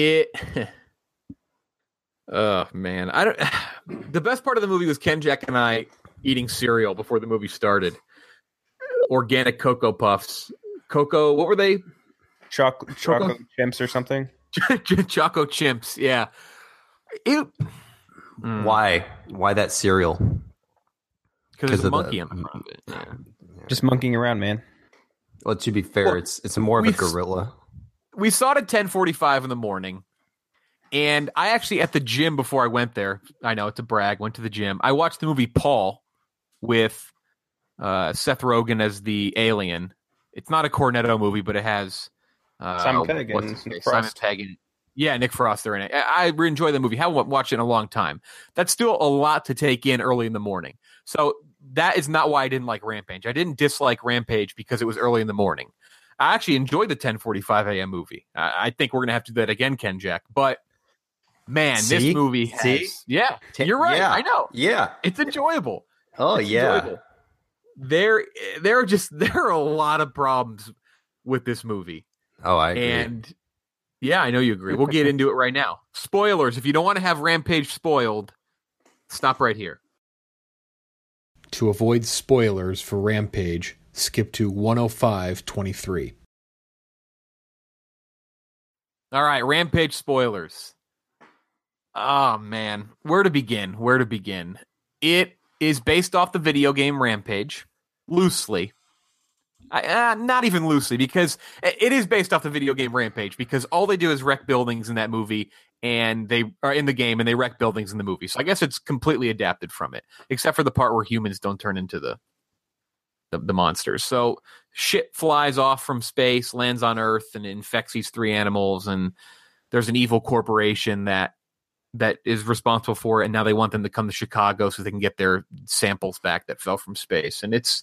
Oh man, the best part of the movie was Kenjack and I eating cereal before the movie started. Organic Cocoa Puffs. Cocoa, what were they? Choco Chimps or something? Choco Chimps, yeah. Why that cereal? because there's a monkey on the front of it. Yeah. Just monkeying around, man. Well, to be fair, it's more of a gorilla. We saw it at 10:45 in the morning, and I actually at the gym before I went there. I know it's a brag. Went to the gym. I watched the movie Paul with Seth Rogen as the alien. It's not a Cornetto movie, but it has Simon Pegg and Nick Frost. Simon Pegg and Nick Frost are in it. I enjoy the movie. Haven't watched it in a long time. That's still a lot to take in early in the morning. So that is not why I didn't like Rampage. I didn't dislike Rampage because it was early in the morning. I actually enjoyed the 10:45 a.m. movie. I think we're going to have to do that again, Ken Jack. But, man, this movie has... Yeah, you're right. Yeah. I know. Yeah. It's enjoyable. Oh, it's yeah. Enjoyable. There are a lot of problems with this movie. Oh, I agree. And, yeah, I know you agree. We'll get into it right now. Spoilers. If you don't want to have Rampage spoiled, stop right here. To avoid spoilers for Rampage, skip to 105:23. All right, Rampage spoilers. Oh, man. Where to begin? It is based off the video game Rampage, loosely. Not even loosely, because it is based off the video game Rampage, because all they do is wreck buildings in that movie, and they are in the game, and they wreck buildings in the movie. So I guess it's completely adapted from it, except for the part where humans don't turn into the monsters. So shit flies off from space, lands on Earth, and infects these three animals, and there's an evil corporation that is responsible for it, and now they want them to come to Chicago so they can get their samples back that fell from space. And it's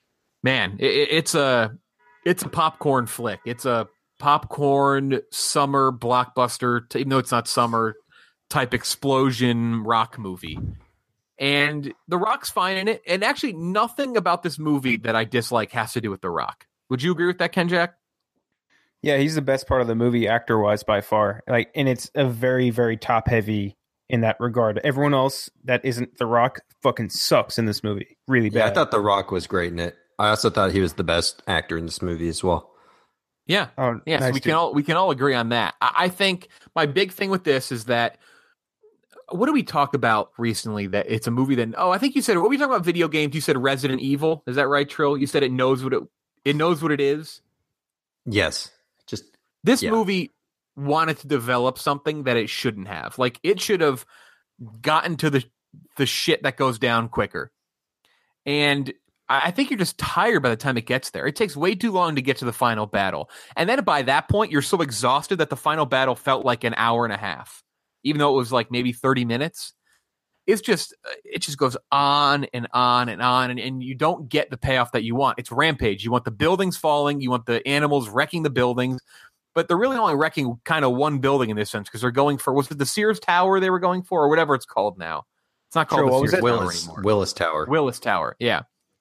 a popcorn flick. It's a popcorn summer blockbuster, even though it's not summer, type explosion rock movie. And The Rock's fine in it. And actually, nothing about this movie that I dislike has to do with The Rock. Would you agree with that, Ken Jack? Yeah, he's the best part of the movie, actor-wise, by far. And it's a very, very top-heavy in that regard. Everyone else that isn't The Rock fucking sucks in this movie. Really bad. Yeah, I thought The Rock was great in it. I also thought he was the best actor in this movie as well. Yeah. Oh, yeah. Nice, so we can all agree on that. I think my big thing with this is that, what did we talk about recently? That it's a movie that, I think you said, what were we talking about video games? You said Resident Evil. Is that right, Trill? You said it knows what it is. Yes. This movie wanted to develop something that it shouldn't have. Like, it should have gotten to the shit that goes down quicker. And I think you're just tired by the time it gets there. It takes way too long to get to the final battle. And then by that point, you're so exhausted that the final battle felt like an hour and a half, even though it was like maybe 30 minutes. It just goes on and on and on, and you don't get the payoff that you want. It's Rampage. You want the buildings falling. You want the animals wrecking the buildings. But they're really only wrecking kind of one building in this sense, because they're going for, was it the Sears Tower they were going for, or whatever it's called now? It's not called the Sears Tower anymore. Willis Tower. Willis Tower, yeah.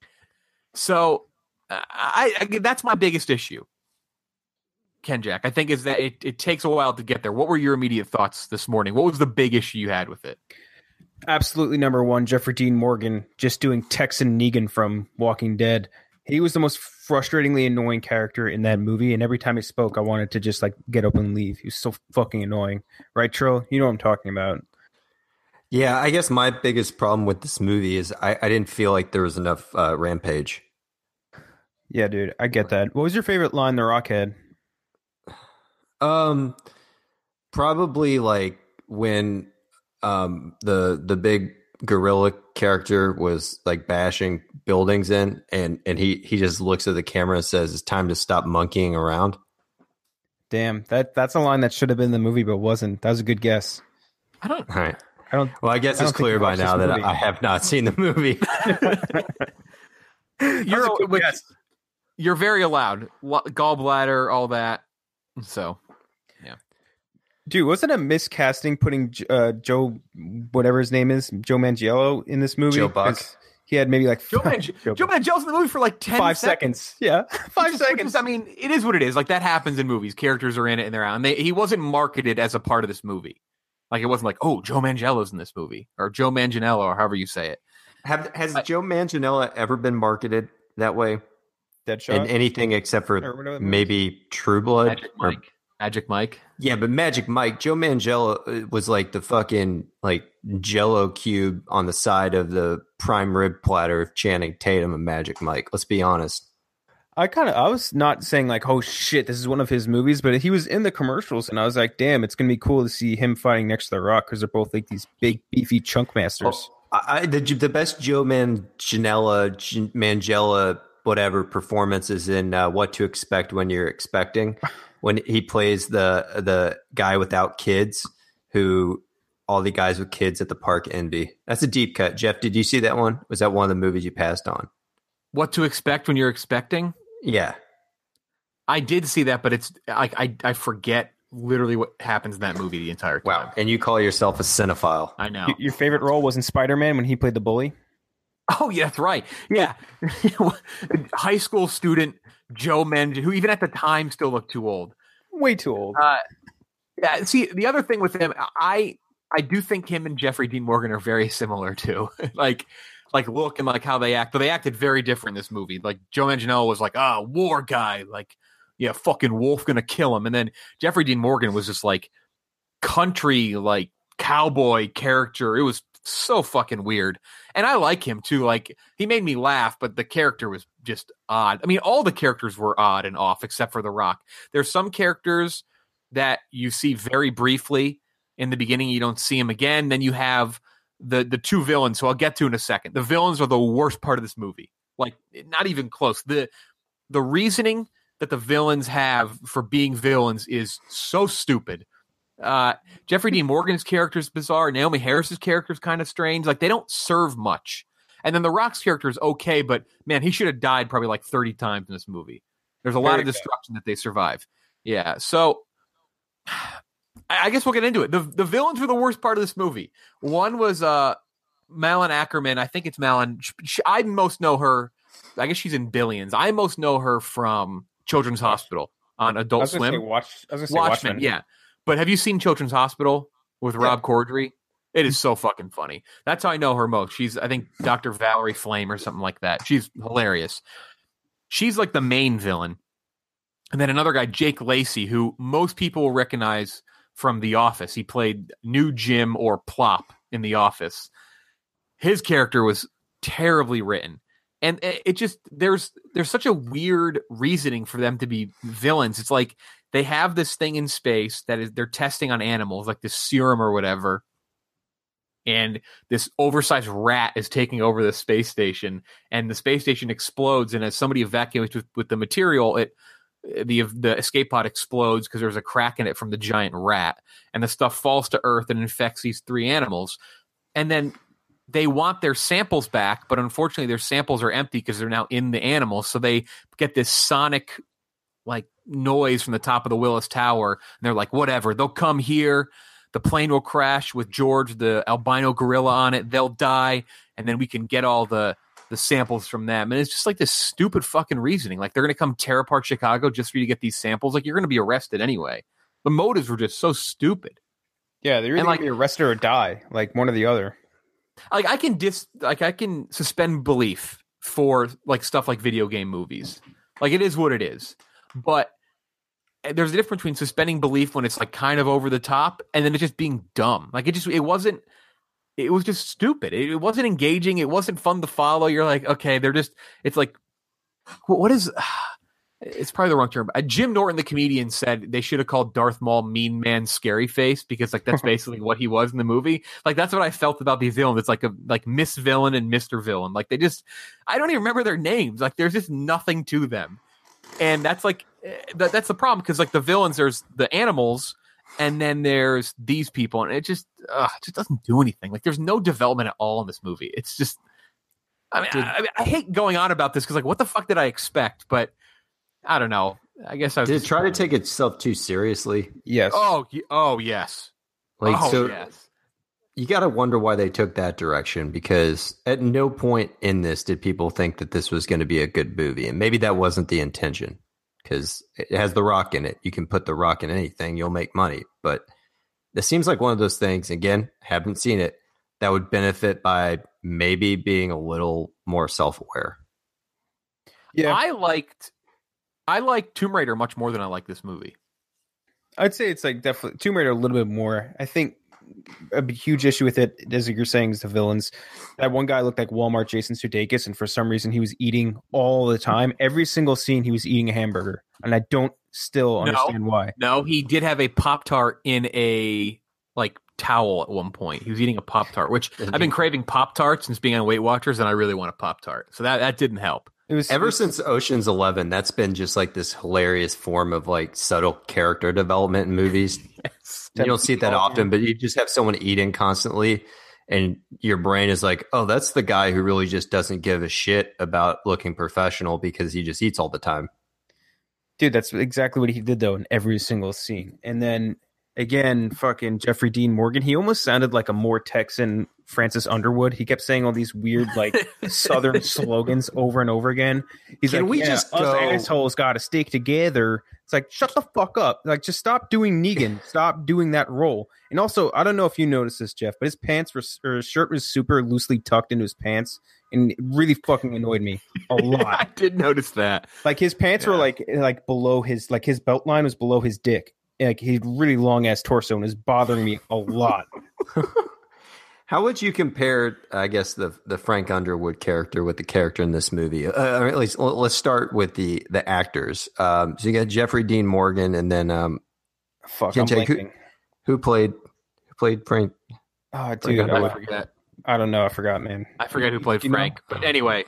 So I that's my biggest issue, Ken Jack. I think is that it takes a while to get there. What were your immediate thoughts this morning? What was the big issue you had with it? Absolutely, number one, Jeffrey Dean Morgan just doing Texan Negan from Walking Dead. He was the most frustratingly annoying character in that movie, and every time he spoke, I wanted to just get up and leave. He was so fucking annoying. Right, Trill? You know what I'm talking about. Yeah, I guess my biggest problem with this movie is I didn't feel like there was enough Rampage. Yeah, dude, I get that. What was your favorite line The Rock had? Probably when the big gorilla character was bashing buildings in, and he just looks at the camera and says, "It's time to stop monkeying around." Damn, that's a line that should have been in the movie but wasn't. That was a good guess. All right. Well, I guess it's clear by now that I have not seen the movie. You're very allowed. Gallbladder, all that. So, yeah. Dude, wasn't it a miscasting putting Joe, whatever his name is, Joe Manganiello in this movie? Joe Buck. He had maybe Joe Manganiello's in the movie for 10 5 seconds. Yeah, 5 seconds. I mean, it is what it is. That happens in movies. Characters are in it and they're out. And he wasn't marketed as a part of this movie. It wasn't Joe Manganiello's in this movie, or Joe Manganiello, or however you say it. Has Joe Manganiello ever been marketed that way? Deadshot? In anything except for maybe True Blood? Magic Mike. Magic Mike. Yeah, but Magic Mike, Joe Manganiello was like the fucking like Jello cube on the side of the prime rib platter of Channing Tatum and Magic Mike. Let's be honest. I was not saying like, oh shit, this is one of his movies, but he was in the commercials, and I was like, damn, it's gonna be cool to see him fighting next to The Rock because they're both like these big beefy chunk masters. The best Joe Manganiello whatever performances in What to Expect When You're Expecting, when he plays the guy without kids who all the guys with kids at the park envy. That's a deep cut. Jeff, did you see that one? Was that one of the movies you passed on? What to Expect When You're Expecting? Yeah. I did see that, but it's I forget literally what happens in that movie the entire time. Wow. And you call yourself a cinephile. I know. Your favorite role was in Spider-Man when he played the bully? Oh, yeah, that's right. Yeah. High school student Joe Manganiello, who even at the time still looked too old. Way too old. Yeah. See, the other thing with him, I do think him and Jeffrey Dean Morgan are very similar too. like look and like how they act, but they acted very different in this movie. Like Joe Manganiello was like, war guy, like, yeah, fucking wolf gonna kill him. And then Jeffrey Dean Morgan was just like country, like cowboy character. It was so fucking weird. And I like him too. Like he made me laugh, but the character was just odd. I mean, all the characters were odd and off except for The Rock. There's some characters that you see very briefly in the beginning. You don't see him again. Then you have the two villains, who I'll get to in a second. The villains are the worst part of this movie. Like not even close. The reasoning that the villains have for being villains is so stupid. Jeffrey Dean Morgan's character is bizarre. Naomi Harris's character is kind of strange. Like they don't serve much. And then The Rock's character is okay, but man, he should have died probably like 30 times in this movie. There's a lot of destruction that they survive. Yeah. So I guess we'll get into it. The villains were the worst part of this movie. One was Malin Ackerman. I think it's Malin. I most know her. I guess she's in Billions. I most know her from Children's Hospital on Adult Swim. Watchmen. Yeah. But have you seen Children's Hospital with Rob Corddry? It is so fucking funny. That's how I know her most. She's, I think, Dr. Valerie Flame or something like that. She's hilarious. She's like the main villain. And then another guy, Jake Lacey, who most people will recognize from The Office. He played New Jim or Plop in The Office. His character was terribly written. And it just, there's such a weird reasoning for them to be villains. It's like they have this thing in space that they're testing on animals, like this serum or whatever. And this oversized rat is taking over the space station, and the space station explodes. And as somebody evacuates with the material, the escape pod explodes because there's a crack in it from the giant rat, and the stuff falls to Earth and infects these three animals. And then they want their samples back, but unfortunately their samples are empty because they're now in the animals. So they get this sonic like noise from the top of the Willis Tower, and they're like, whatever, they'll come here. The plane will crash with George, the albino gorilla, on it. They'll die, and then we can get all the samples from them. And it's just like this stupid fucking reasoning. Like they're going to come tear apart Chicago just for you to get these samples. Like you're going to be arrested anyway. The motives were just so stupid. Yeah, they're either going to be arrested or die, like one or the other. Like I can suspend belief for like stuff like video game movies. Like it is what it is. But there's a difference between suspending belief when it's like kind of over the top and then it just being dumb. Like it was just stupid. It wasn't engaging. It wasn't fun to follow. You're like, okay, it's like, what is, it's probably the wrong term. Jim Norton, the comedian, said they should have called Darth Maul Mean Man Scary Face because like that's basically what he was in the movie. Like that's what I felt about these villains. It's like Miss Villain and Mr. Villain. Like I don't even remember their names. Like there's just nothing to them. And that's like, that's the problem because like the villains, there's the animals and then there's these people, and it just doesn't do anything. Like there's no development at all in this movie. It's just, I hate going on about this because like what the fuck did I expect? But I don't know. I guess I was did it try to take itself too seriously? Yes. Oh yes. Yes. You got to wonder why they took that direction, because at no point in this did people think that this was going to be a good movie. And maybe that wasn't the intention, because it has The Rock in it. You can put The Rock in anything, you'll make money. But this seems like one of those things, again, haven't seen it, that would benefit by maybe being a little more self-aware. Yeah. I liked Tomb Raider much more than I like this movie. I'd say it's like definitely Tomb Raider a little bit more. I think a huge issue with it, as you're saying, is the villains. That one guy looked like Walmart Jason Sudeikis, and for some reason he was eating all the time. Every single scene he was eating a hamburger, and I don't still understand why. No, he did have a Pop-Tart in a like towel at one point. He was eating a Pop-Tart, which I've been craving Pop-Tarts since being on Weight Watchers, and I really want a Pop-Tart. So that didn't help. Since Ocean's 11, that's been just like this hilarious form of like subtle character development in movies. Yes. You don't see it that often, but you just have someone eating constantly, and your brain is like, oh, that's the guy who really just doesn't give a shit about looking professional because he just eats all the time. Dude, that's exactly what he did, though, in every single scene. And then, again, fucking Jeffrey Dean Morgan, he almost sounded like a more Texan Francis Underwood. He kept saying all these weird, like, Southern slogans over and over again. He's Can like, we yeah, just us go- assholes got to stick together. It's like, shut the fuck up. Like, just stop doing Negan. Stop doing that role. And also, I don't know if you noticed this, Jeff, but his pants were, or his shirt was super loosely tucked into his pants. And it really fucking annoyed me a lot. I did notice that. Like, his pants were like below his, like, his belt line was below his dick. Like, he had really long ass torso, and it's bothering me a lot. How would you compare, I guess, the Frank Underwood character with the character in this movie? Or at least let's start with the actors. So you got Jeffrey Dean Morgan, and then I'm Kenji, blanking. who played Frank? Oh, dude, I forget. I don't know. I forgot, man. I forget who played Frank. But anyway,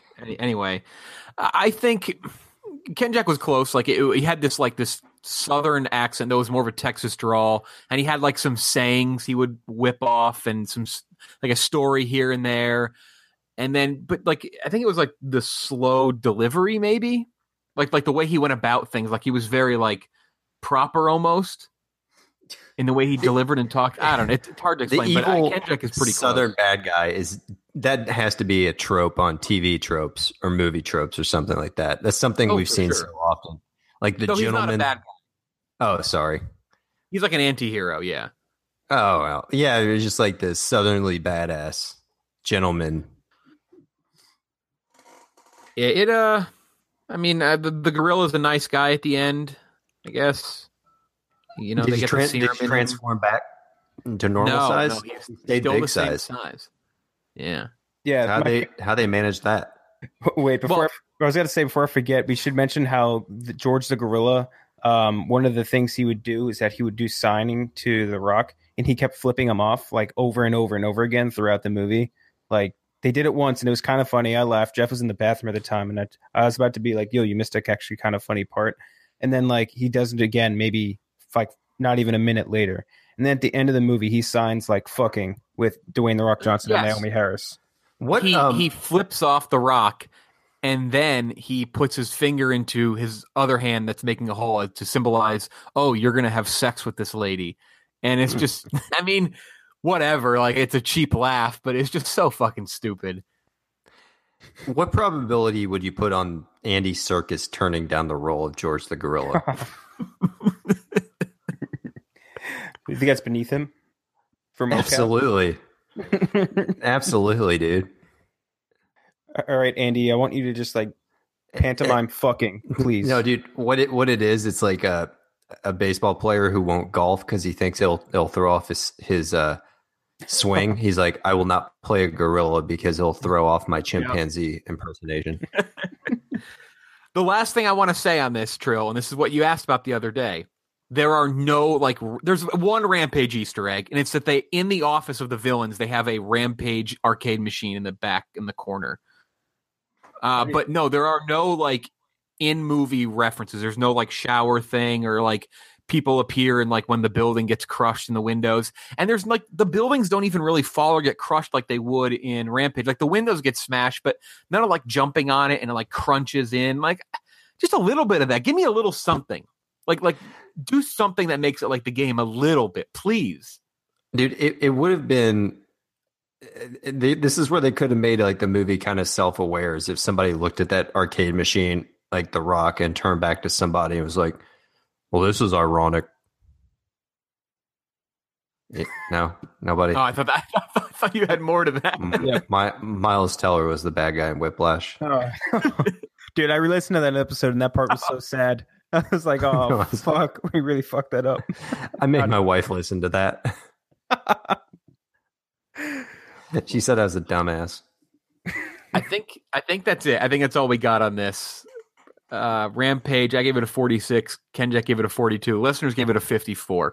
I think Ken Jack was close. Like he had this Southern accent that was more of a Texas drawl, and he had like some sayings he would whip off and some like a story here and there. And then, but like I think it was like the slow delivery, maybe like the way he went about things. Like he was very like proper almost in the way he delivered and talked. I don't know. It's hard to explain, The evil but Ken Jack is pretty Southern close. bad guy that has to be a trope on TV tropes or movie tropes or something like that. That's something we've seen so often. Like the No, he's gentleman. not a bad guy. Oh, sorry. He's like an anti-hero, yeah. Oh, well. Yeah, it was just like this southernly badass gentleman. Yeah, I mean, the gorilla's a nice guy at the end, I guess. You know, Did they he get the serum in him. transform back into normal size? No, he's Stayed still big the same size. size. Yeah. Yeah. How they managed that? Wait, I was going to say, before I forget, we should mention how George the Gorilla, one of the things he would do is that he would do signing to The Rock, and he kept flipping him off like over and over and over again throughout the movie. Like, they did it once, and it was kind of funny. I laughed. Jeff was in the bathroom at the time, and I was about to be like, yo, you missed a actually kind of funny part. And then, like, he does it again, maybe like not even a minute later. And then at the end of the movie, he signs like fucking with Dwayne The Rock Johnson and Naomi Harris. What he flips off The Rock, and then he puts his finger into his other hand that's making a hole to symbolize, oh, you're going to have sex with this lady. And it's just, I mean, whatever. Like, it's a cheap laugh, but it's just so fucking stupid. What probability would you put on Andy Serkis turning down the role of George the Gorilla? You think that's beneath him? For mocap? Absolutely. Absolutely, dude. All right, Andy, I want you to just like pantomime fucking, please. No, dude, what it is, it's like a baseball player who won't golf because he thinks it'll throw off his swing. He's like, I will not play a gorilla because it'll throw off my chimpanzee impersonation. The last thing I want to say on this, Trill, and this is what you asked about the other day. There are there's one Rampage Easter egg, and it's that in the office of the villains, they have a Rampage arcade machine in the back in the corner. But no, there are no like in-movie references. There's no like shower thing or like people appear and like when the building gets crushed in the windows. And there's like the buildings don't even really fall or get crushed like they would in Rampage. Like the windows get smashed, but none of like jumping on it and it like crunches in. Like just a little bit of that. Give me a little something. Like do something that makes it like the game a little bit, please. Dude, it would have been. This is where they could have made like the movie kind of self-aware, as if somebody looked at that arcade machine like The Rock and turned back to somebody and was like, well, this is ironic. No, nobody. Oh, I thought you had more to that. Yeah. Miles Teller was the bad guy in Whiplash. Oh. Dude, I re-listened to that episode and that part was so sad. I was like, oh, fuck. We really fucked that up. I made my wife listen to that. She said I was a dumbass. I think that's it. I think that's all we got on this. Rampage, I gave it a 46. Kenjack gave it a 42. Listeners gave it a 54.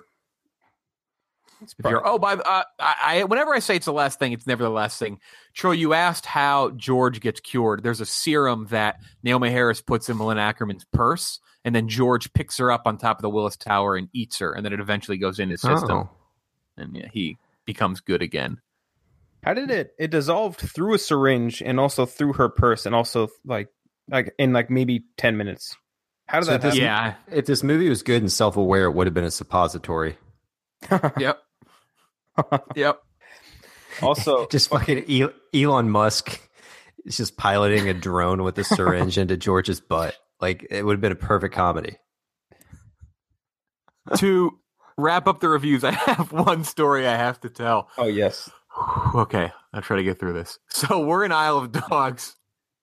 Whenever I say it's the last thing, it's never the last thing. Troy, you asked how George gets cured. There's a serum that Naomi Harris puts in Malin Ackerman's purse, and then George picks her up on top of the Willis Tower and eats her, and then it eventually goes in his system. And yeah, he becomes good again. How did it dissolved through a syringe and also through her purse and also like in like maybe 10 minutes? How did that happen? Yeah. If this movie was good and self-aware, it would have been a suppository. Yep. Yep. Also, just fucking Elon Musk is just piloting a drone with a syringe into George's butt. Like, it would have been a perfect comedy. To wrap up the reviews, I have one story I have to tell. Oh, yes. Okay, I'll try to get through this. So we're in Isle of Dogs,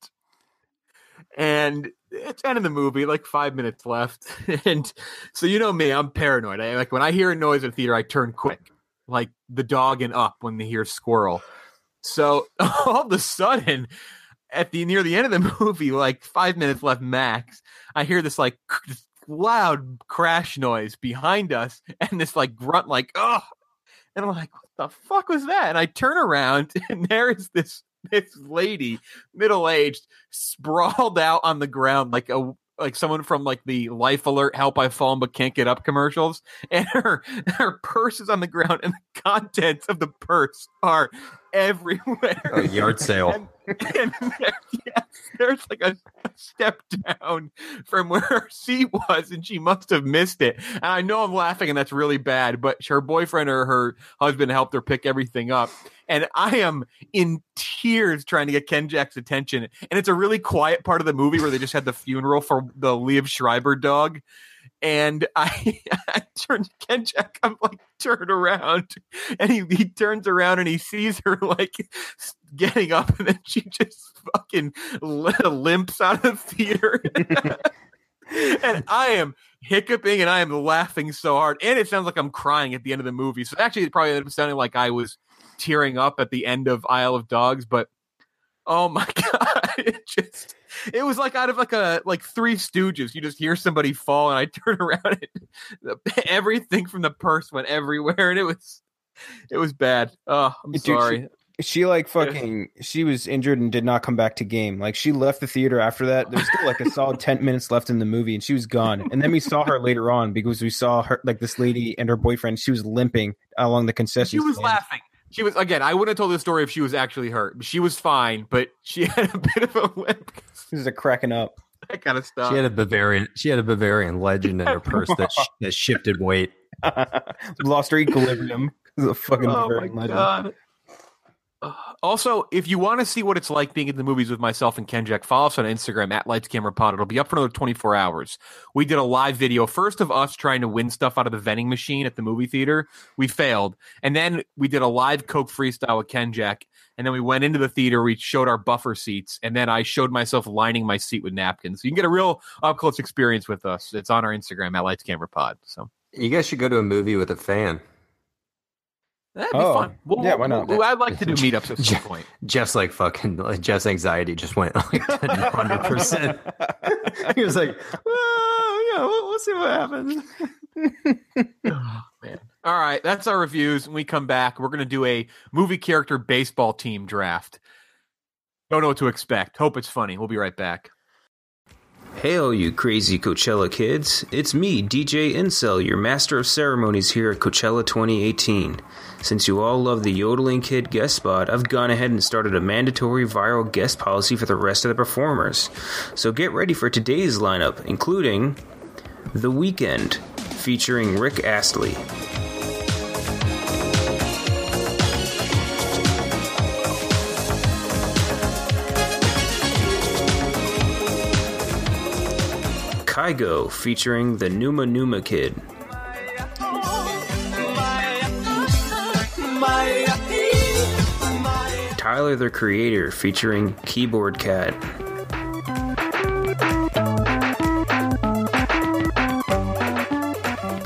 and it's end of the movie, like 5 minutes left. And so you know me, I'm paranoid. Like when I hear a noise in the theater, I turn quick, like the dog in Up when they hear squirrel. So all of a sudden, near the end of the movie, like 5 minutes left max, I hear this like loud crash noise behind us, and this like grunt, like oh, and I'm like, what the fuck was that? And I turn around, and there is this lady, middle-aged, sprawled out on the ground like someone from like the Life Alert Help I've Fallen But Can't Get Up commercials, and her purse is on the ground, and the contents of the purse are everywhere. A yard sale. And there's like a step down from where her seat was, and she must have missed it. And I know I'm laughing, and that's really bad, but her boyfriend or her husband helped her pick everything up. And I am in tears trying to get Ken Jack's attention. And it's a really quiet part of the movie where they just had the funeral for the Liev Schreiber dog. And I turned to Ken Jack, I'm like, turn around. And he turns around and he sees her like getting up, and then she just fucking limps out of the theater. And I am hiccuping and I am laughing so hard. And it sounds like I'm crying at the end of the movie. So actually it probably ended up sounding like I was tearing up at the end of Isle of Dogs, but oh my God, it was like out of like Three Stooges. You just hear somebody fall, and I turn around and everything from the purse went everywhere, and it was bad. Oh, I'm sorry. She like fucking, she was injured and did not come back to game. Like she left the theater after that. There's still like a solid 10 minutes left in the movie, and she was gone. And then we saw her later on because we saw her, like this lady and her boyfriend, she was limping along the concession stand. She was laughing. She was, again, I wouldn't have told this story if she was actually hurt. She was fine, but she had a bit of a limp. She was cracking up. That kind of stuff. She had a Bavarian legend in her purse that shifted weight. Lost her equilibrium. The fucking Bavarian legend. God. Also, if you want to see what it's like being in the movies with myself and Kenjack, follow us on Instagram at LightsCameraPod. It'll be up for another 24 hours. We did a live video, first of us trying to win stuff out of the vending machine at the movie theater. We failed. And then we did a live Coke freestyle with Kenjack. And then we went into the theater. We showed our buffer seats. And then I showed myself lining my seat with napkins. So you can get a real up-close experience with us. It's on our Instagram at LightsCameraPod. So you guys should go to a movie with a fan. That'd be fun. Yeah, why not? I'd like to do meetups at some point. Jeff's like fucking, like Jeff's anxiety just went like 100%. He was like, yeah, we'll see what happens. Oh, man. All right, that's our reviews. When we come back, we're going to do a movie character baseball team draft. Don't know what to expect. Hope it's funny. We'll be right back. Hey, all you crazy Coachella kids. It's me, DJ Incel, your master of ceremonies here at Coachella 2018. Since you all love the Yodeling Kid guest spot, I've gone ahead and started a mandatory viral guest policy for the rest of the performers. So get ready for today's lineup, including The Weeknd, featuring Rick Astley. Kygo, featuring the Numa Numa Kid. Tyler, the Creator, featuring Keyboard Cat.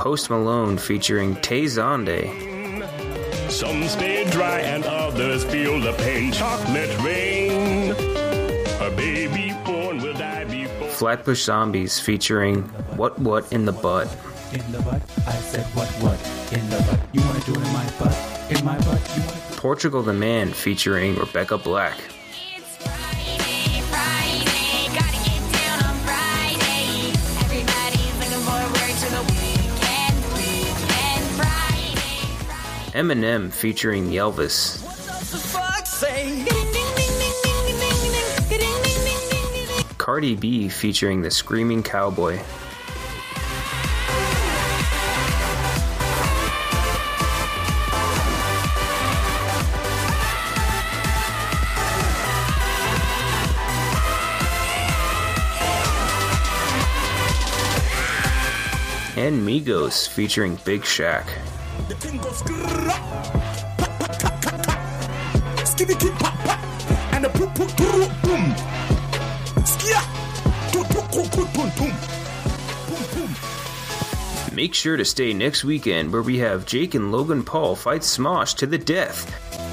Post Malone featuring Tay Zonday. Some stay dry and others feel the pain. Chocolate rain. A baby born will die before. Flatbush Zombies featuring What in the Butt. In the butt, I said what in the butt. You wanna do it in my butt? In my butt, you wanna... Portugal the Man featuring Rebecca Black. Eminem featuring Elvis. Cardi B featuring the Screaming Cowboy. And Migos featuring Big Shaq. The thing goes skitty keep pop pop and the boom boom skia boom. Make sure to stay next weekend where we have Jake and Logan Paul fight Smosh to the death.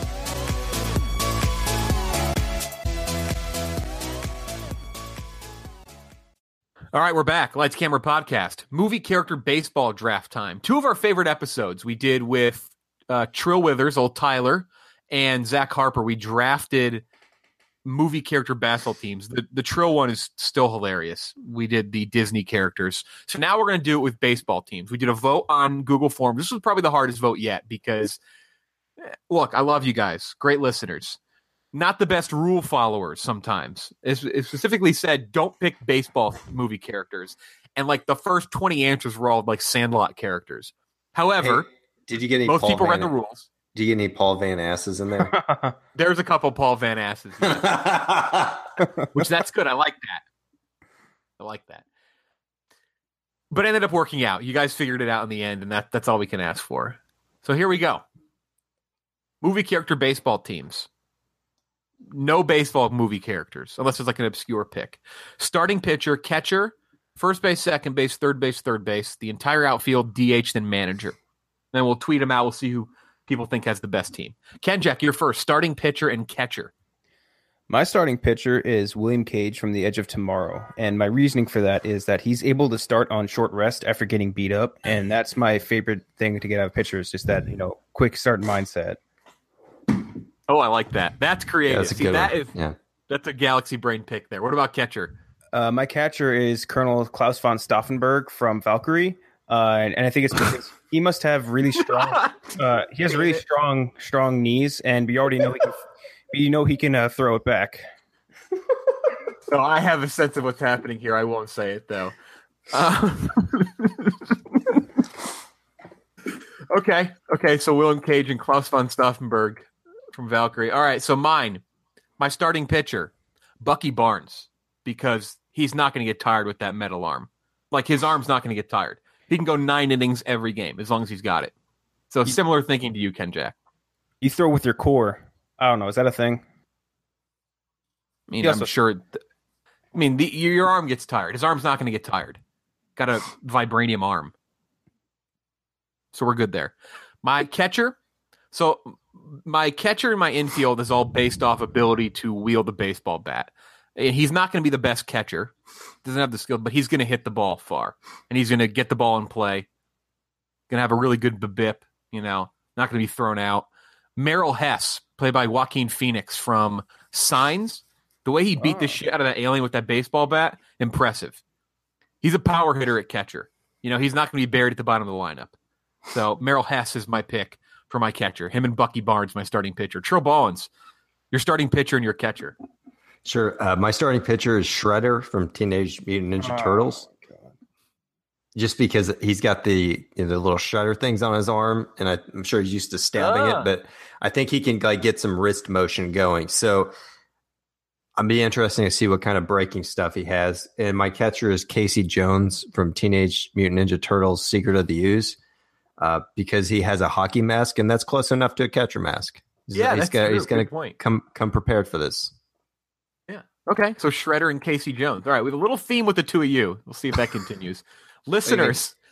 All right, we're back. Lights, Camera Podcast. Movie character baseball draft time. Two of our favorite episodes we did with Trill Withers, old Tyler, and Zach Harper. We drafted movie character baseball teams. The Trill one is still hilarious. We did the Disney characters. So now we're going to do it with baseball teams. We did a vote on Google Forms. This was probably the hardest vote yet because, look, I love you guys. Great listeners. Not the best rule followers sometimes. It specifically said, don't pick baseball movie characters. And like the first 20 answers were all like Sandlot characters. However, did you get any most Paul people Van read the rules. Do you get any Paul Van Asses in there? There's a couple Paul Van Asses. Which that's good. I like that. But it ended up working out. You guys figured it out in the end, and that's all we can ask for. So here we go. Movie character baseball teams. No baseball movie characters, unless it's like an obscure pick. Starting pitcher, catcher, first base, second base, third base. The entire outfield, DH, then manager. Then we'll tweet them out. We'll see who people think has the best team. Ken Jack, you're first. Starting pitcher and catcher. My starting pitcher is William Cage from The Edge of Tomorrow. And my reasoning for that is that he's able to start on short rest after getting beat up. And that's my favorite thing to get out of pitchers, just that, quick start mindset. Oh, I like that. That's creative. Yeah, that's a galaxy brain pick there. What about catcher? My catcher is Colonel Klaus von Stauffenberg from Valkyrie. And I think it's because he must have really strong he has really strong knees, and we already know he can throw it back. So I have a sense of what's happening here. I won't say it though. Okay. So William Cage and Klaus von Stauffenberg from Valkyrie. All right. So my starting pitcher, Bucky Barnes, because he's not going to get tired with that metal arm. Like his arm's not going to get tired. He can go 9 innings every game as long as he's got it. So similar thinking to you, Ken Jack. You throw with your core. I don't know. Is that a thing? I mean, I'm sure. Your arm gets tired. His arm's not going to get tired. Got a vibranium arm. So we're good there. My catcher. So my catcher in my infield is all based off ability to wield a baseball bat. He's not going to be the best catcher. Doesn't have the skill, but he's going to hit the ball far. And he's going to get the ball in play. Going to have a really good BABIP, not going to be thrown out. Merrill Hess, played by Joaquin Phoenix from Signs. The way he beat the shit out of that alien with that baseball bat, impressive. He's a power hitter at catcher. He's not going to be buried at the bottom of the lineup. So Merrill Hess is my pick for my catcher. Him and Bucky Barnes, my starting pitcher. Trill Ballins, your starting pitcher and your catcher. Sure. My starting pitcher is Shredder from Teenage Mutant Ninja Turtles. Just because he's got the little shredder things on his arm, and I'm sure he's used to stabbing it, but I think he can get some wrist motion going. So I'd be interesting to see what kind of breaking stuff he has. And my catcher is Casey Jones from Teenage Mutant Ninja Turtles: Secret of the Ooze, because he has a hockey mask, and that's close enough to a catcher mask. Yeah, he's going to come prepared for this. Yeah. Okay. So Shredder and Casey Jones. All right. We have a little theme with the two of you. We'll see if that continues. Listeners,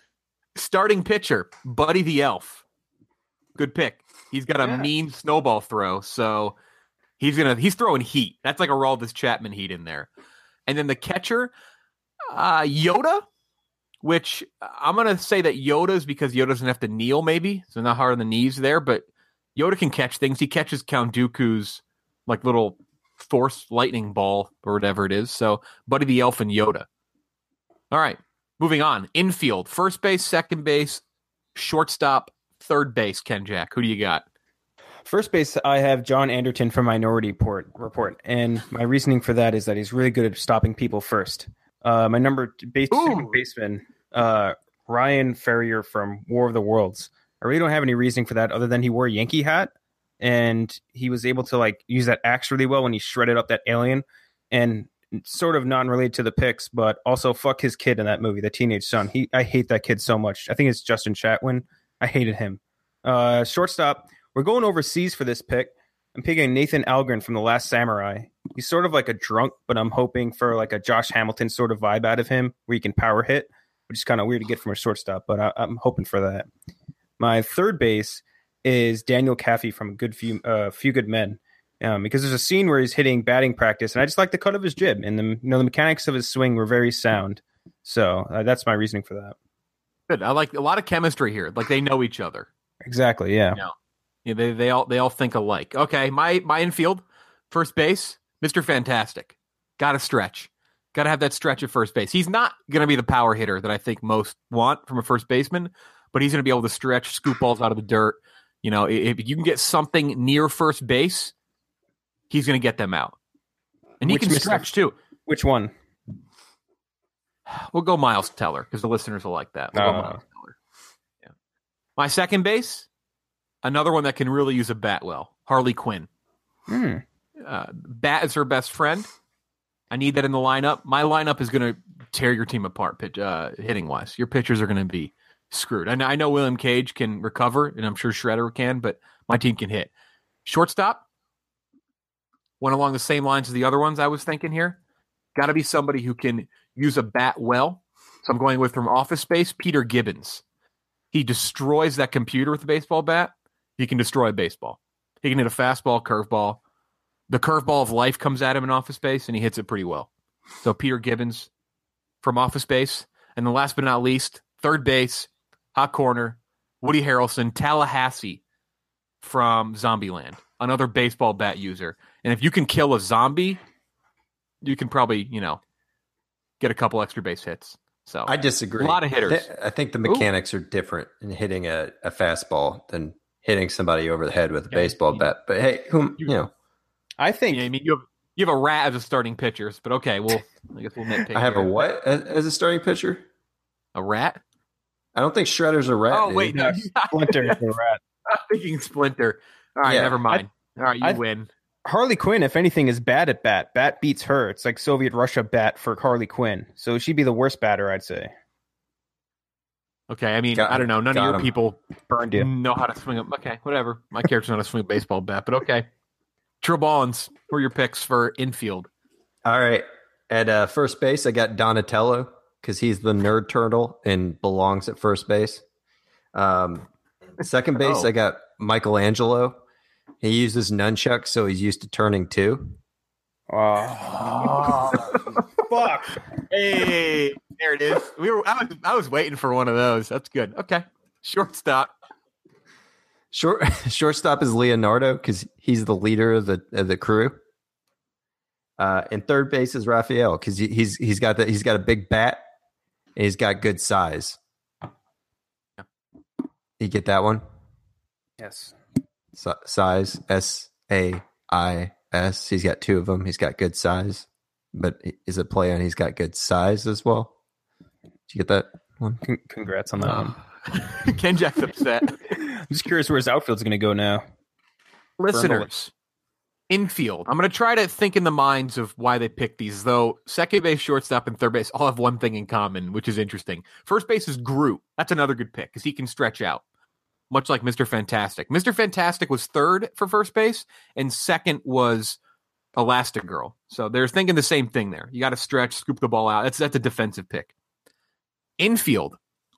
Starting pitcher, Buddy the Elf. Good pick. He's got a mean snowball throw, so he's throwing heat. That's like a Aroldis Chapman heat in there. And then the catcher, Yoda, which I'm going to say that Yoda's because Yoda doesn't have to kneel maybe, so not hard on the knees there, but Yoda can catch things. He catches Count Dooku's like little force lightning ball or whatever it is. So Buddy the Elf and Yoda. All right, moving on. Infield, first base, second base, shortstop, third base, Ken Jack. Who do you got? First base, I have John Anderton from Minority Report, and my reasoning for that is that he's really good at stopping people first. My second baseman, Ryan Ferrier from War of the Worlds. I really don't have any reasoning for that other than he wore a Yankee hat, and he was able to like use that axe really well when he shredded up that alien. And sort of non-related to the picks, but also fuck his kid in that movie, the teenage son. I hate that kid so much. I think it's Justin Chatwin. I hated him. Shortstop, we're going overseas for this pick. I'm picking Nathan Algren from The Last Samurai. He's sort of like a drunk, but I'm hoping for like a Josh Hamilton sort of vibe out of him where he can power hit, which is kind of weird to get from a shortstop, but I'm hoping for that. My third base is Daniel Caffey from Few Good Men, because there's a scene where he's hitting batting practice, and I just like the cut of his jib, and the mechanics of his swing were very sound. So that's my reasoning for that. Good. I like a lot of chemistry here. Like they know each other. Exactly. Yeah. Yeah. They all think alike. Okay. My infield, first base, Mr. Fantastic. Got to stretch. Got to have that stretch at first base. He's not going to be the power hitter that I think most want from a first baseman, but he's going to be able to stretch, scoop balls out of the dirt. If you can get something near first base, he's going to get them out. And he can stretch too. Which one? We'll go Miles Teller because the listeners will like that. We'll go Miles Teller. Yeah. My second base, another one that can really use a bat well, Harley Quinn. Bat is her best friend. I need that in the lineup. My lineup is going to tear your team apart hitting wise. Your pitchers are going to be screwed. I know William Cage can recover, and I'm sure Shredder can, but my team can hit. Shortstop, went along the same lines as the other ones I was thinking here. Got to be somebody who can use a bat well. So I'm going with from Office Space, Peter Gibbons. He destroys that computer with a baseball bat. He can destroy a baseball. He can hit a fastball, curveball. The curveball of life comes at him in Office Space, and he hits it pretty well. So Peter Gibbons from Office Space. And then last but not least, third base, hot corner, Woody Harrelson, Tallahassee from Zombieland, another baseball bat user. And if you can kill a zombie, you can probably, get a couple extra base hits. So I disagree. A lot of hitters. I think the mechanics are different in hitting a fastball than hitting somebody over the head with a baseball bat. But hey, I think you have a rat as a starting pitcher, but okay, I guess we'll nitpick. I have a what as a starting pitcher? A rat? I don't think Shredder's a rat. Oh wait, no, Splinter is a rat. I'm thinking Splinter. All right, never mind. All right, you win. Harley Quinn, if anything, is bad at bat. Bat beats her. It's like Soviet Russia bat for Harley Quinn. So she'd be the worst batter, I'd say. Okay, I mean, I don't know. None of your people burned you know how to swing a... Okay, whatever. My character's not how to swing a baseball bat, but okay. Trill Ballins, who are your picks for infield? All right. At first base, I got Donatello because he's the nerd turtle and belongs at first base. Second base, I got Michelangelo. He uses nunchucks, so he's used to turning two. Oh, fuck! Hey, there it is. I was waiting for one of those. That's good. Okay, shortstop. Shortstop is Leonardo because he's the leader of the crew. And third base is Raphael because he's got a big bat and he's got good size. You get that one? Yes. Size, SAIS. He's got two of them. He's got good size, but is it play on? He's got good size as well. Did you get that one? Congrats on that one. Ken Jack's upset. I'm just curious where his outfield's going to go now. Listeners, infield. I'm going to try to think in the minds of why they picked these, though second base, shortstop, and third base all have one thing in common, which is interesting. First base is Groot. That's another good pick because he can stretch out, much like Mr. Fantastic. Mr. Fantastic was third for first base, and second was Elastigirl. So they're thinking the same thing there. You got to stretch, scoop the ball out. That's a defensive pick. Infield,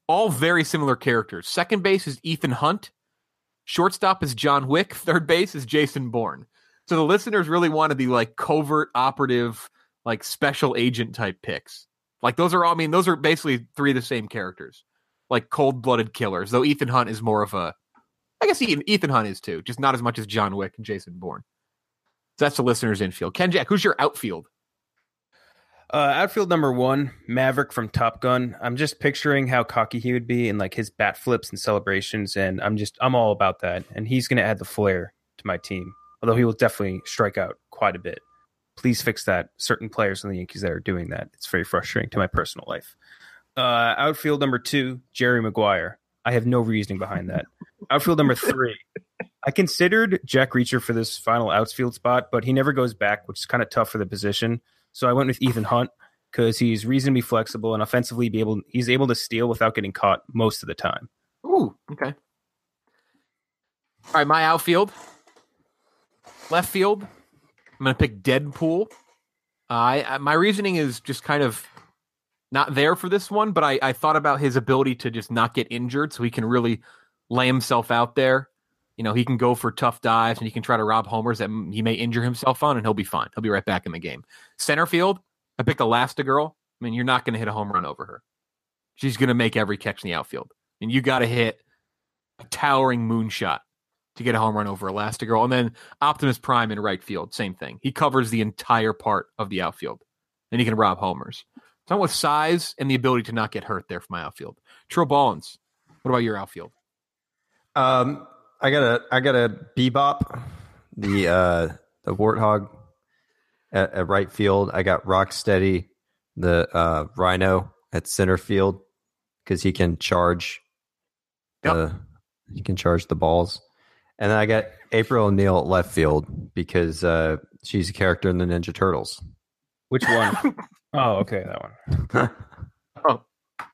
All very similar characters. Second base is Ethan Hunt. Shortstop is John Wick. Third base is Jason Bourne. So the listeners really want to be like covert operative, like special agent type picks. Like those are all, I mean, those are basically three of the same characters, like cold-blooded killers. Though Ethan Hunt is more of a, I guess Ethan Hunt is too, just not as much as John Wick and Jason Bourne. So that's the listeners' infield. Ken Jack, who's your outfield? Outfield number 1, Maverick from Top Gun. I'm just picturing how cocky he would be in like his bat flips and celebrations, and I'm all about that. And he's going to add the flair to my team, although he will definitely strike out quite a bit. Please fix that. Certain players in the Yankees that are doing that. It's very frustrating to my personal life. Outfield number 2, Jerry Maguire. I have no reasoning behind that. Outfield number 3. I considered Jack Reacher for this final outfield spot, but he never goes back, which is kind of tough for the position. So I went with Ethan Hunt because he's reasonably flexible and offensively he's able to steal without getting caught most of the time. Ooh, okay. All right, my outfield. Left field, I'm going to pick Deadpool. My reasoning is just kind of not there for this one, but I thought about his ability to just not get injured, so he can really lay himself out there. You know, he can go for tough dives and he can try to rob homers that he may injure himself on, and he'll be fine. He'll be right back in the game. Center field, I picked Elastigirl. I mean, you're not going to hit a home run over her. She's going to make every catch in the outfield. And you got to hit a towering moonshot to get a home run over Elastigirl. And then Optimus Prime in right field, same thing. He covers the entire part of the outfield, and he can rob homers. So I'm with size and the ability to not get hurt there for my outfield. Trill Ballins, what about your outfield? I got a Bebop, the Warthog at right field. I got Rocksteady, the Rhino at center field because he can charge. He can charge the balls. And then I got April O'Neil at left field because she's a character in the Ninja Turtles. Which one? Oh, okay, that one. Oh.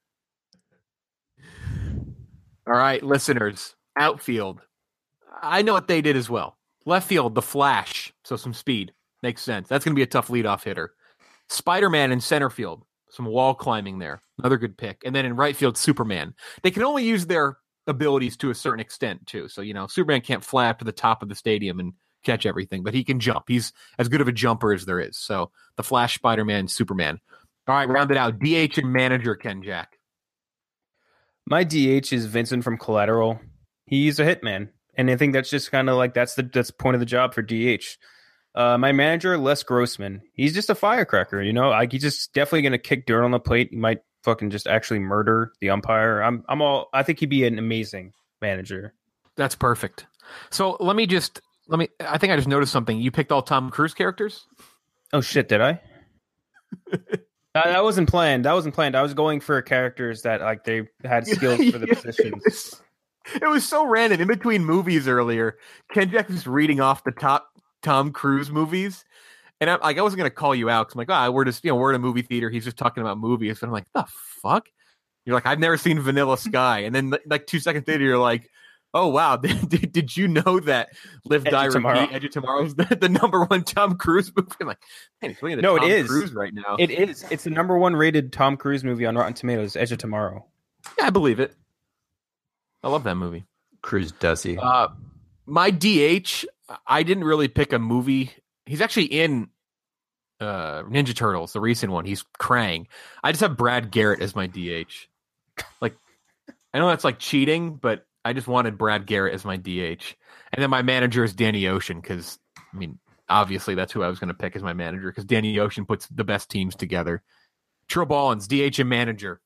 All right, listeners, outfield. I know what they did as well. Left field, the Flash, so some speed. Makes sense. That's going to be a tough leadoff hitter. Spider-Man in center field, some wall climbing there. Another good pick. And then in right field, Superman. They can only use their abilities to a certain extent, too. So, you know, Superman can't fly up to the top of the stadium and catch everything, but he can jump. He's as good of a jumper as there is. So, the Flash, Spider-Man, Superman. All right, round it out. DH and manager, Ken Jack. My DH is Vincent from Collateral. He's a hitman. And I think that's just kind of like that's the point of the job for DH. My manager, Les Grossman, he's just a firecracker, you know. Like he's just definitely going to kick dirt on the plate. He might fucking just actually murder the umpire. I think he'd be an amazing manager. That's perfect. So I think I just noticed something. You picked all Tom Cruise characters? Oh shit, did I? That wasn't planned. I was going for characters that like they had skills for the positions. It was so random. In between movies earlier, Ken Jack was reading off the top Tom Cruise movies. And I wasn't going to call you out because I'm like, we're in a movie theater. He's just talking about movies. But I'm like, the fuck? You're like, I've never seen Vanilla Sky. And then like 2 seconds later, you're like, oh, wow. Did you know that Live, Die, Repeat, Edge of Tomorrow is the number one Tom Cruise movie? I'm like, man, he's looking at Tom Cruise right now. It is. It's the number one rated Tom Cruise movie on Rotten Tomatoes, Edge of Tomorrow. Yeah, I believe it. I love that movie. Cruise does he? My DH, I didn't really pick a movie. He's actually in Ninja Turtles, the recent one. He's Krang. I just have Brad Garrett as my DH. Like, I know that's like cheating, but I just wanted Brad Garrett as my DH. And then my manager is Danny Ocean because, I mean, obviously that's who I was going to pick as my manager because Danny Ocean puts the best teams together. Trill Ballins, DH and manager.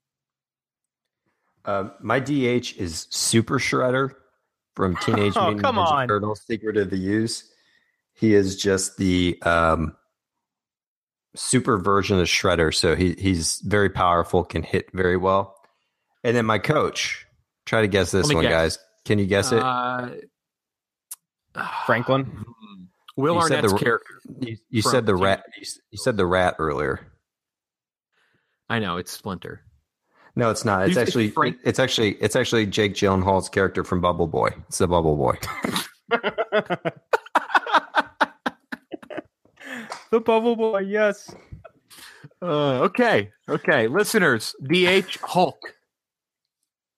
My DH is Super Shredder from Teenage Mutant Ninja Turtles: Secret of the Ooze. He is just the super version of Shredder, so he's very powerful, can hit very well. And then my coach. Try to guess this one, guys. Can you guess it? Franklin. Will Arnett's character. You said the rat. You said the rat earlier. I know it's Splinter. No, it's not. It's actually Jake Gyllenhaal's character from Bubble Boy. It's the Bubble Boy. The Bubble Boy, yes. Okay. Listeners, DH Hulk.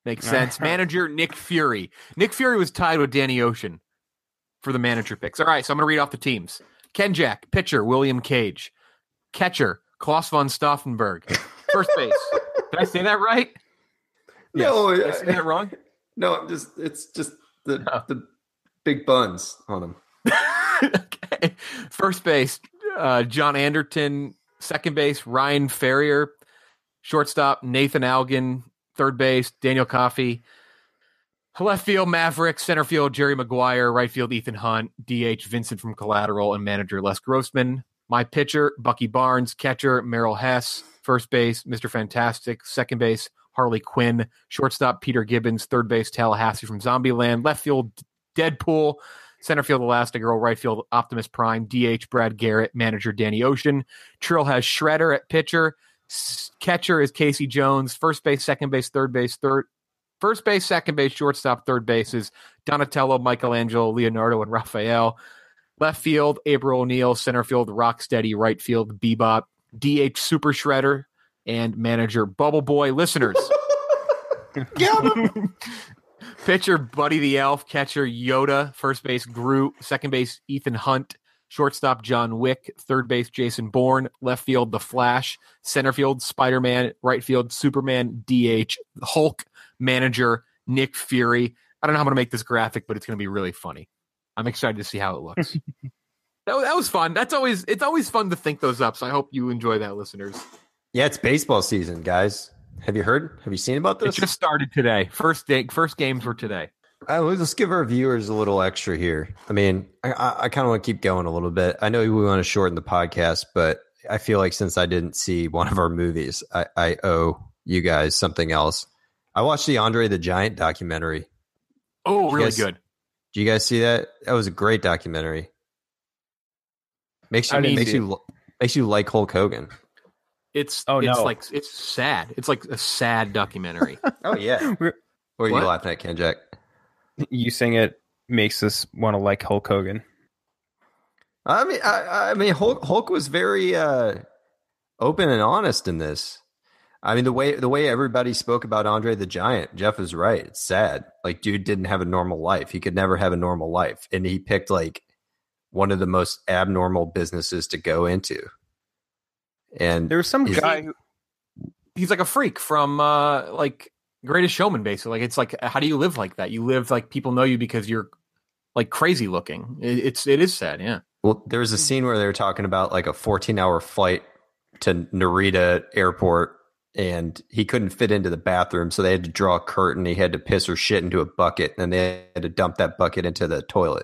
Makes sense. Manager, Nick Fury. Nick Fury was tied with Danny Ocean for the manager picks. All right, so I'm going to read off the teams. Ken Jack. Pitcher, William Cage. Catcher, Klaus von Stauffenberg. First base. Did I say that right? No. Yes. Did I say that wrong? No, it's just the big buns on them. Okay. First base, John Anderton. Second base, Ryan Ferrier. Shortstop, Nathan Algen. Third base, Daniel Coffey. Left field, Maverick. Center field, Jerry Maguire. Right field, Ethan Hunt. DH, Vincent from Collateral. And manager, Les Grossman. My pitcher, Bucky Barnes. Catcher, Merrill Hess. First base, Mr. Fantastic. Second base, Harley Quinn. Shortstop, Peter Gibbons. Third base, Tallahassee from Zombieland. Left field, Deadpool. Center field, Elastigirl. Right field, Optimus Prime. DH, Brad Garrett. Manager, Danny Ocean. Trill has Shredder at pitcher. Catcher is Casey Jones. First base, second base, third base, first base, second base, shortstop, third base is Donatello, Michelangelo, Leonardo, and Raphael. Left field, April O'Neil. Center field, Rocksteady. Right field, Bebop. DH, Super Shredder, and manager, Bubble Boy. Listeners. Pitcher, Buddy the Elf. Catcher, Yoda. First base, Groot. Second base, Ethan Hunt. Shortstop, John Wick. Third base, Jason Bourne. Left field, The Flash. Center field, Spider-Man. Right field, Superman. DH, Hulk. Manager, Nick Fury. I don't know how I'm going to make this graphic, but it's going to be really funny. I'm excited to see how it looks. That was fun. It's always fun to think those up, so I hope you enjoy that, listeners. Yeah, it's baseball season, guys. Have you heard? Have you seen about this? It just started today. First games were today. Let's give our viewers a little extra here. I mean, I kind of want to keep going a little bit. I know we want to shorten the podcast, but I feel like since I didn't see one of our movies, I owe you guys something else. I watched the Andre the Giant documentary. Oh, really good. Did you guys see that? That was a great documentary. Makes you like Hulk Hogan. It's sad. It's like a sad documentary. Oh yeah. What are you laughing at, Ken Jack? You saying it makes us want to like Hulk Hogan. I mean, Hulk was very open and honest in this. I mean, the way everybody spoke about Andre the Giant, Jeff is right. It's sad. Like, dude didn't have a normal life. He could never have a normal life, and he picked like one of the most abnormal businesses to go into. And there was some guy he's like a freak from like Greatest Showman, basically. Like, it's like, how do you live like that? You live like people know you because you're like crazy looking. It is sad, yeah. Well, there was a scene where they were talking about like a 14-hour flight to Narita Airport, and he couldn't fit into the bathroom, so they had to draw a curtain. He had to piss or shit into a bucket, and they had to dump that bucket into the toilet.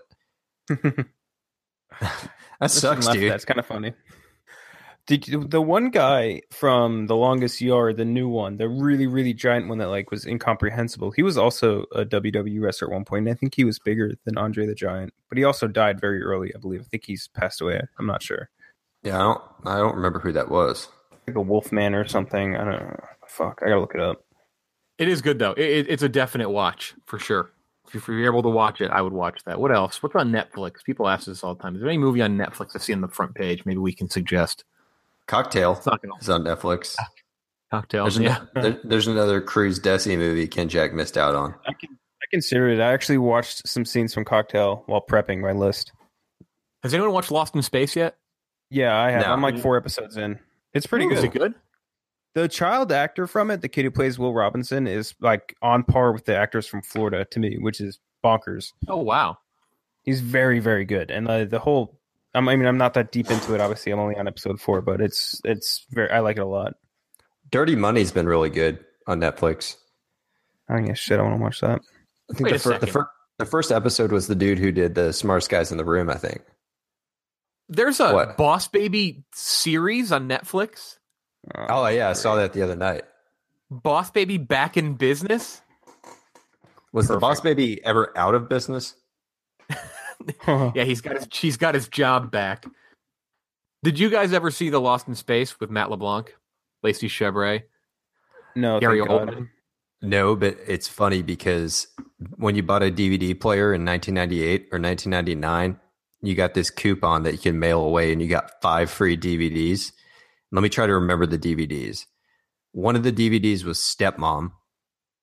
That sucks, dude. That's kind of funny. The one guy from The Longest Yard, the new one, the really, really giant one that like was incomprehensible, he was also a WWE wrestler at one point, and I think he was bigger than Andre the Giant, but he also died very early, I believe. I think he's passed away. I'm not sure. Yeah, I don't remember who that was. Like a Wolfman or something. I don't know. Fuck, I gotta look it up. It is good though. It's a definite watch for sure. If you're able to watch it, I would watch that. What else? What's on Netflix? People ask this all the time. Is there any movie on Netflix I see on the front page? Maybe we can suggest. Cocktail is on Netflix. Cocktail. There's another Cruz Desi movie Ken Jack missed out on. I considered it. I actually watched some scenes from Cocktail while prepping my list. Has anyone watched Lost in Space yet? Yeah, I have. No. I'm like 4 episodes in. It's pretty good. Is it good? The child actor from it, the kid who plays Will Robinson, is like on par with the actors from Florida to me, which is bonkers. Oh, wow. He's very, very good. And the whole... I mean, I'm not that deep into it. Obviously, I'm only on episode 4, but it's very. I like it a lot. Dirty Money's been really good on Netflix. Oh yeah, shit! I want to watch that. I think the first episode was the dude who did the Smartest Guys in the Room. I think there's a Boss Baby series on Netflix. Oh yeah, I saw that the other night. Boss Baby back in business. Was the Boss Baby ever out of business? Yeah, he's got his job back. Did you guys ever see the Lost in Space with Matt LeBlanc, Lacey Chabert? No, Gary Oldman. No, but it's funny because when you bought a DVD player in 1998 or 1999, you got this coupon that you can mail away, and you got 5 free DVDs. Let me try to remember the DVDs. One of the DVDs was Stepmom.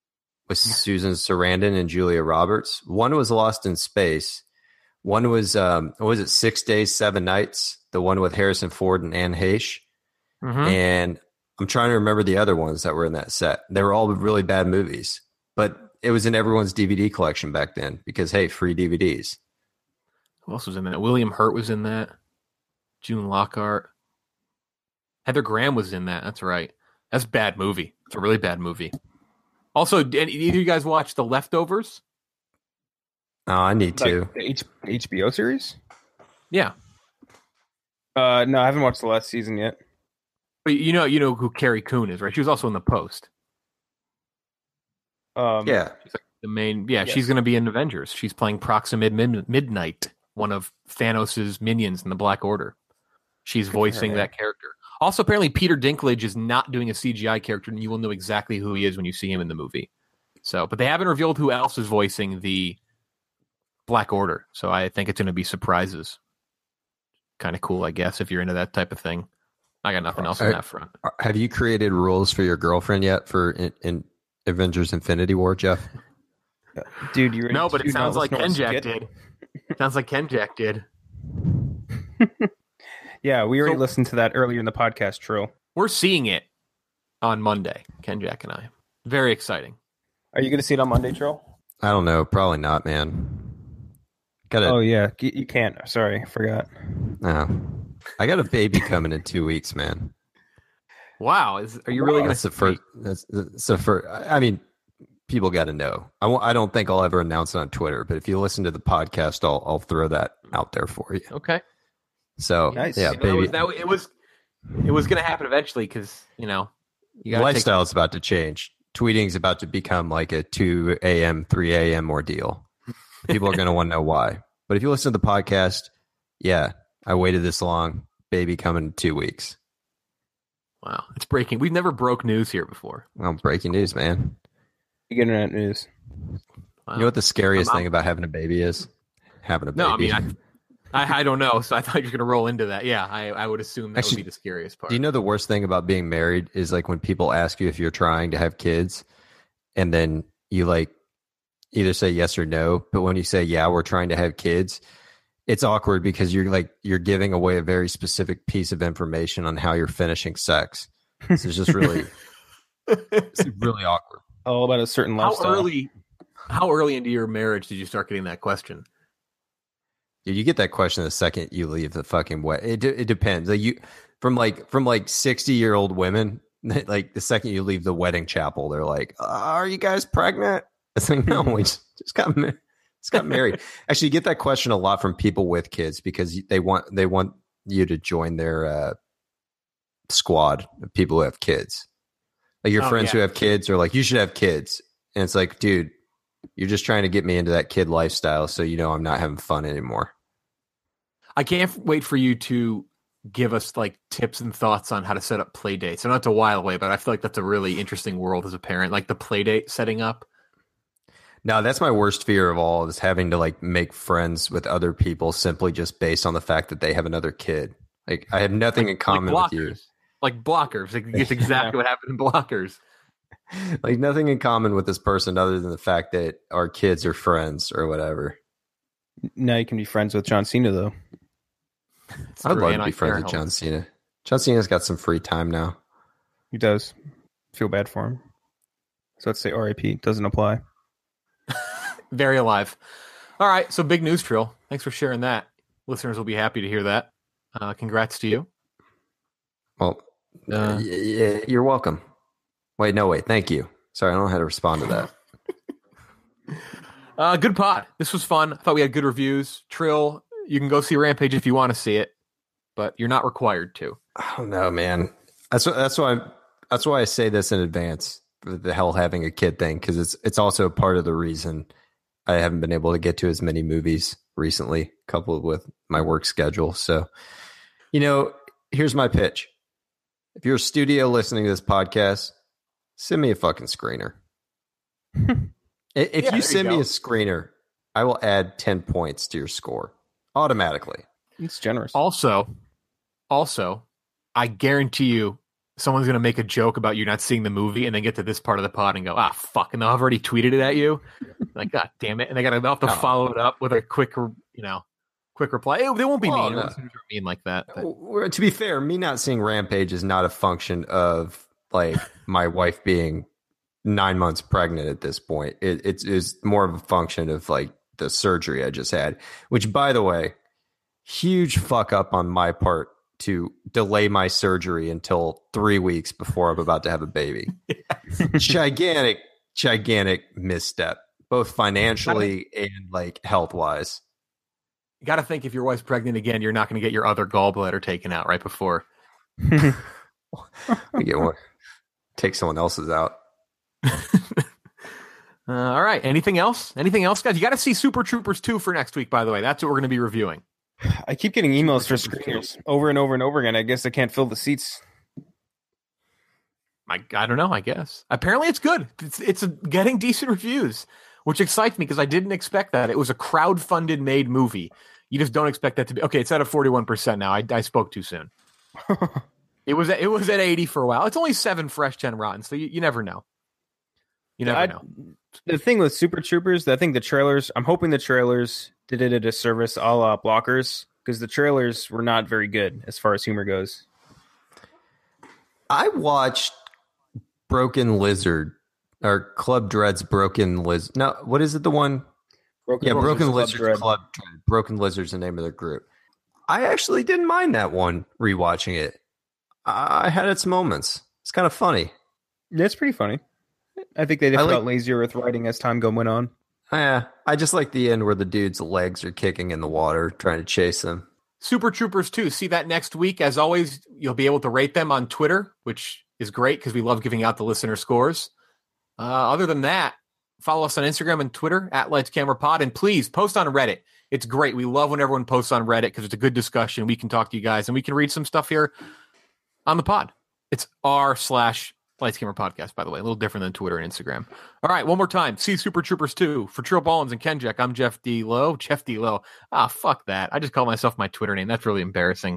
with Susan Sarandon and Julia Roberts. One was Lost in Space. One was, what was it, 6 Days, 7 Nights? The one with Harrison Ford and Anne Heche. Mm-hmm. And I'm trying to remember the other ones that were in that set. They were all really bad movies, but it was in everyone's DVD collection back then because, hey, free DVDs. Who else was in that? William Hurt was in that. June Lockhart. Heather Graham was in that. That's right. That's a bad movie. It's a really bad movie. Also, did either of you guys watch The Leftovers? Oh, I need to. The HBO series? Yeah. No, I haven't watched the last season yet. But you know who Carrie Coon is, right? She was also in The Post. Yeah. She's like the main. Yeah, Yes. she's going to be in Avengers. She's playing Proxima Midnight, one of Thanos' minions in the Black Order. She's voicing that character. Also, apparently, Peter Dinklage is not doing a CGI character, and you will know exactly who he is when you see him in the movie. So, but they haven't revealed who else is voicing the Black Order. So I think it's going to be surprises. Kind of cool, I guess, if you're into that type of thing. I got nothing else on that front. Have you created rules for your girlfriend yet for in Avengers Infinity War, Jeff? Dude, you're No, but it sounds like Ken Jack did. Sounds like Ken Jack did. Yeah, we already listened to that earlier in the podcast, Trill. We're seeing it on Monday, Ken Jack and I. Very exciting. Are you going to see it on Monday, Trill? I don't know. Probably not, man. Oh, yeah. You can't. Sorry, I forgot. No. I got a baby coming in 2 weeks, man. Wow. Are you really going That's the first. That's the first. I mean, people got to know. I don't think I'll ever announce it on Twitter, but if you listen to the podcast, I'll throw that out there for you. Okay. So, nice. Yeah, baby. It was going to happen eventually because, you got lifestyle is about to change. Tweeting's about to become like a 2 a.m., 3 a.m. ordeal. People are going to want to know why. But if you listen to the podcast, yeah, I waited this long. Baby coming in 2 weeks. Wow. It's breaking. We've never broke news here before. Well, breaking news, man. Big internet news. Wow. You know what the scariest thing about having a baby is? Having a baby. No, I mean, I don't know. So I thought you were going to roll into that. Yeah, I would assume that would be the scariest part. Do you know the worst thing about being married is like when people ask you if you're trying to have kids and then you like either say yes or no, but when you say, yeah, we're trying to have kids, it's awkward because you're giving away a very specific piece of information on how you're finishing sex. So it's just really, it's really awkward. All about a certain lifestyle. How early into your marriage did you start getting that question? Dude, you get that question the second you leave the fucking it depends. Like from 60-year-old women, like the second you leave the wedding chapel, they're like, "Are you guys pregnant?" It's like, no, we just got married. Actually, you get that question a lot from people with kids because they want you to join their squad of people who have kids. Like your friends who have kids are like, you should have kids, and it's like, dude, you're just trying to get me into that kid lifestyle, so I'm not having fun anymore. I can't wait for you to give us like tips and thoughts on how to set up play dates. I know it's a while away, but I feel like that's a really interesting world as a parent, like the play date setting up. No, that's my worst fear of all is having to like make friends with other people simply just based on the fact that they have another kid. Like I have nothing in common with you. Like blockers. Like, it's exactly what happened in Blockers. Like nothing in common with this person other than the fact that our kids are friends or whatever. Now you can be friends with John Cena, though. I'd love to be friends with John Cena. John Cena's got some free time now. He does. Feel bad for him. So let's say RIP. Doesn't apply. Very alive. All right. So big news, Trill. Thanks for sharing that. Listeners will be happy to hear that. Congrats to you. Well, you're welcome. Wait. Thank you. Sorry, I don't know how to respond to that. Good pod. This was fun. I thought we had good reviews. Trill, you can go see Rampage if you want to see it, but you're not required to. I don't know, man. That's why I say this in advance. The hell having a kid thing, because it's also part of the reason I haven't been able to get to as many movies recently, coupled with my work schedule. So, here's my pitch. If you're a studio listening to this podcast, send me a fucking screener. If you send me a screener, I will add 10 points to your score automatically. It's generous. Also, I guarantee you someone's going to make a joke about you not seeing the movie and then get to this part of the pod and go, fuck. And they'll have already tweeted it at you. Like, God damn it. And they'll have to follow it up with a quick reply. They won't be mean. No. Listeners are mean like that. But. To be fair, me not seeing Rampage is not a function of like my wife being 9 months pregnant at this point. It's more of a function of like the surgery I just had, which, by the way, huge fuck up on my part to delay my surgery until 3 weeks before I'm about to have a baby. Gigantic misstep, both financially and like health wise. You got to think if your wife's pregnant again, you're not going to get your other gallbladder taken out right before. You get one. Take someone else's out. All right. Anything else, guys? You got to see Super Troopers 2 for next week, by the way. That's what we're going to be reviewing. I keep getting emails for screeners over and over and over again. I guess I can't fill the seats. I don't know, I guess. Apparently it's good. It's getting decent reviews, which excites me because I didn't expect that. It was a crowdfunded made movie. You just don't expect that to be. Okay, it's at a 41% now. I spoke too soon. It was at 80 for a while. It's only 7 fresh gen rotten, so you never know. You never know. The thing with Super Troopers, I think the trailers, I'm hoping the trailers did it a disservice a la Blockers, because the trailers were not very good as far as humor goes. I watched Broken Lizard, or Club Dread's Broken Lizard. No, what is it? The one? Broken Lizard Club Dread. Broken Lizard's the name of the group. I actually didn't mind that one rewatching it. I had its moments. It's kind of funny. Yeah, it's pretty funny. I think they just got lazier with writing as time went on. Yeah, I just like the end where the dude's legs are kicking in the water, trying to chase them. Super Troopers 2. See that next week. As always, you'll be able to rate them on Twitter, which is great because we love giving out the listener scores. Other than that, follow us on Instagram and Twitter @LightsCameraPod, and please post on Reddit. It's great. We love when everyone posts on Reddit because it's a good discussion. We can talk to you guys and we can read some stuff here on the pod. It's r/Lights Camera Podcast, by the way. A little different than Twitter and Instagram. All right, one more time. See Super Troopers 2. For Trill Ballins and Ken Jack, I'm Jeff D. Lowe. Jeff D. Lowe. Fuck that. I just call myself my Twitter name. That's really embarrassing.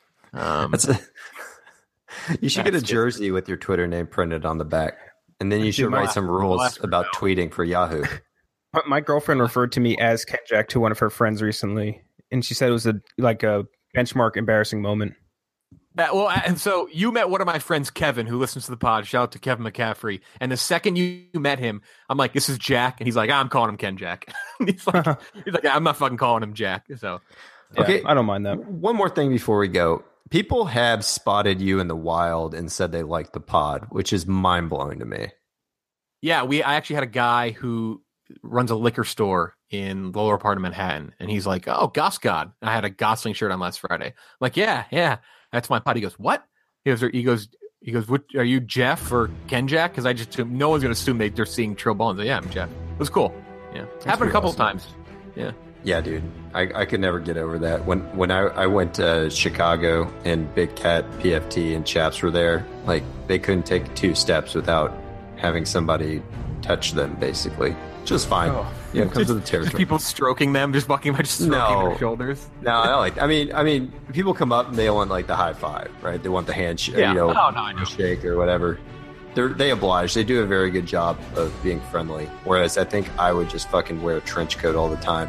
You should get a jersey with your Twitter name printed on the back. And then you should write some rules about tweeting for Yahoo. My girlfriend referred to me as Ken Jack to one of her friends recently, and she said it was a benchmark embarrassing moment. And so you met one of my friends, Kevin, who listens to the pod. Shout out to Kevin McCaffrey. And the second you met him, I'm like, "This is Jack," and he's like, "I'm calling him Ken Jack." he's like, "I'm not fucking calling him Jack." So, okay, I don't mind that. One more thing before we go. People have spotted you in the wild and said they liked the pod, which is mind blowing to me. Yeah, I actually had a guy who runs a liquor store in the lower part of Manhattan, and he's like, "Oh, Goss God." I had a Gosling shirt on last Friday. I'm like, yeah. That's my pod. He goes, "What?" He goes, "What are you, Jeff or Ken Jack?" Because I just assume, no one's going to assume they're seeing Trill Ballins. Yeah, I'm Jeff. It was cool. Yeah, happened a couple of times. Yeah, dude. I could never get over that. When I went to Chicago and Big Cat, PFT, and Chaps were there, like they couldn't take 2 steps without having somebody touch them, basically. Just fine. It comes with the territory. People stroking them, just stroking their shoulders. No, I mean, people come up and they want like the high five, right? They want the handshake, handshake or whatever. They oblige. They do a very good job of being friendly. Whereas I think I would just fucking wear a trench coat all the time.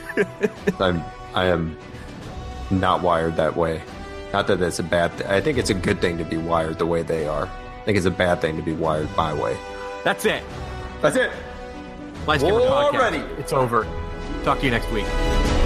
I am not wired that way. Not that that's a bad thing. I think it's a good thing to be wired the way they are. I think it's a bad thing to be wired my way. That's it. That's it. Lights Camera Podcast. It's over. Talk to you next week.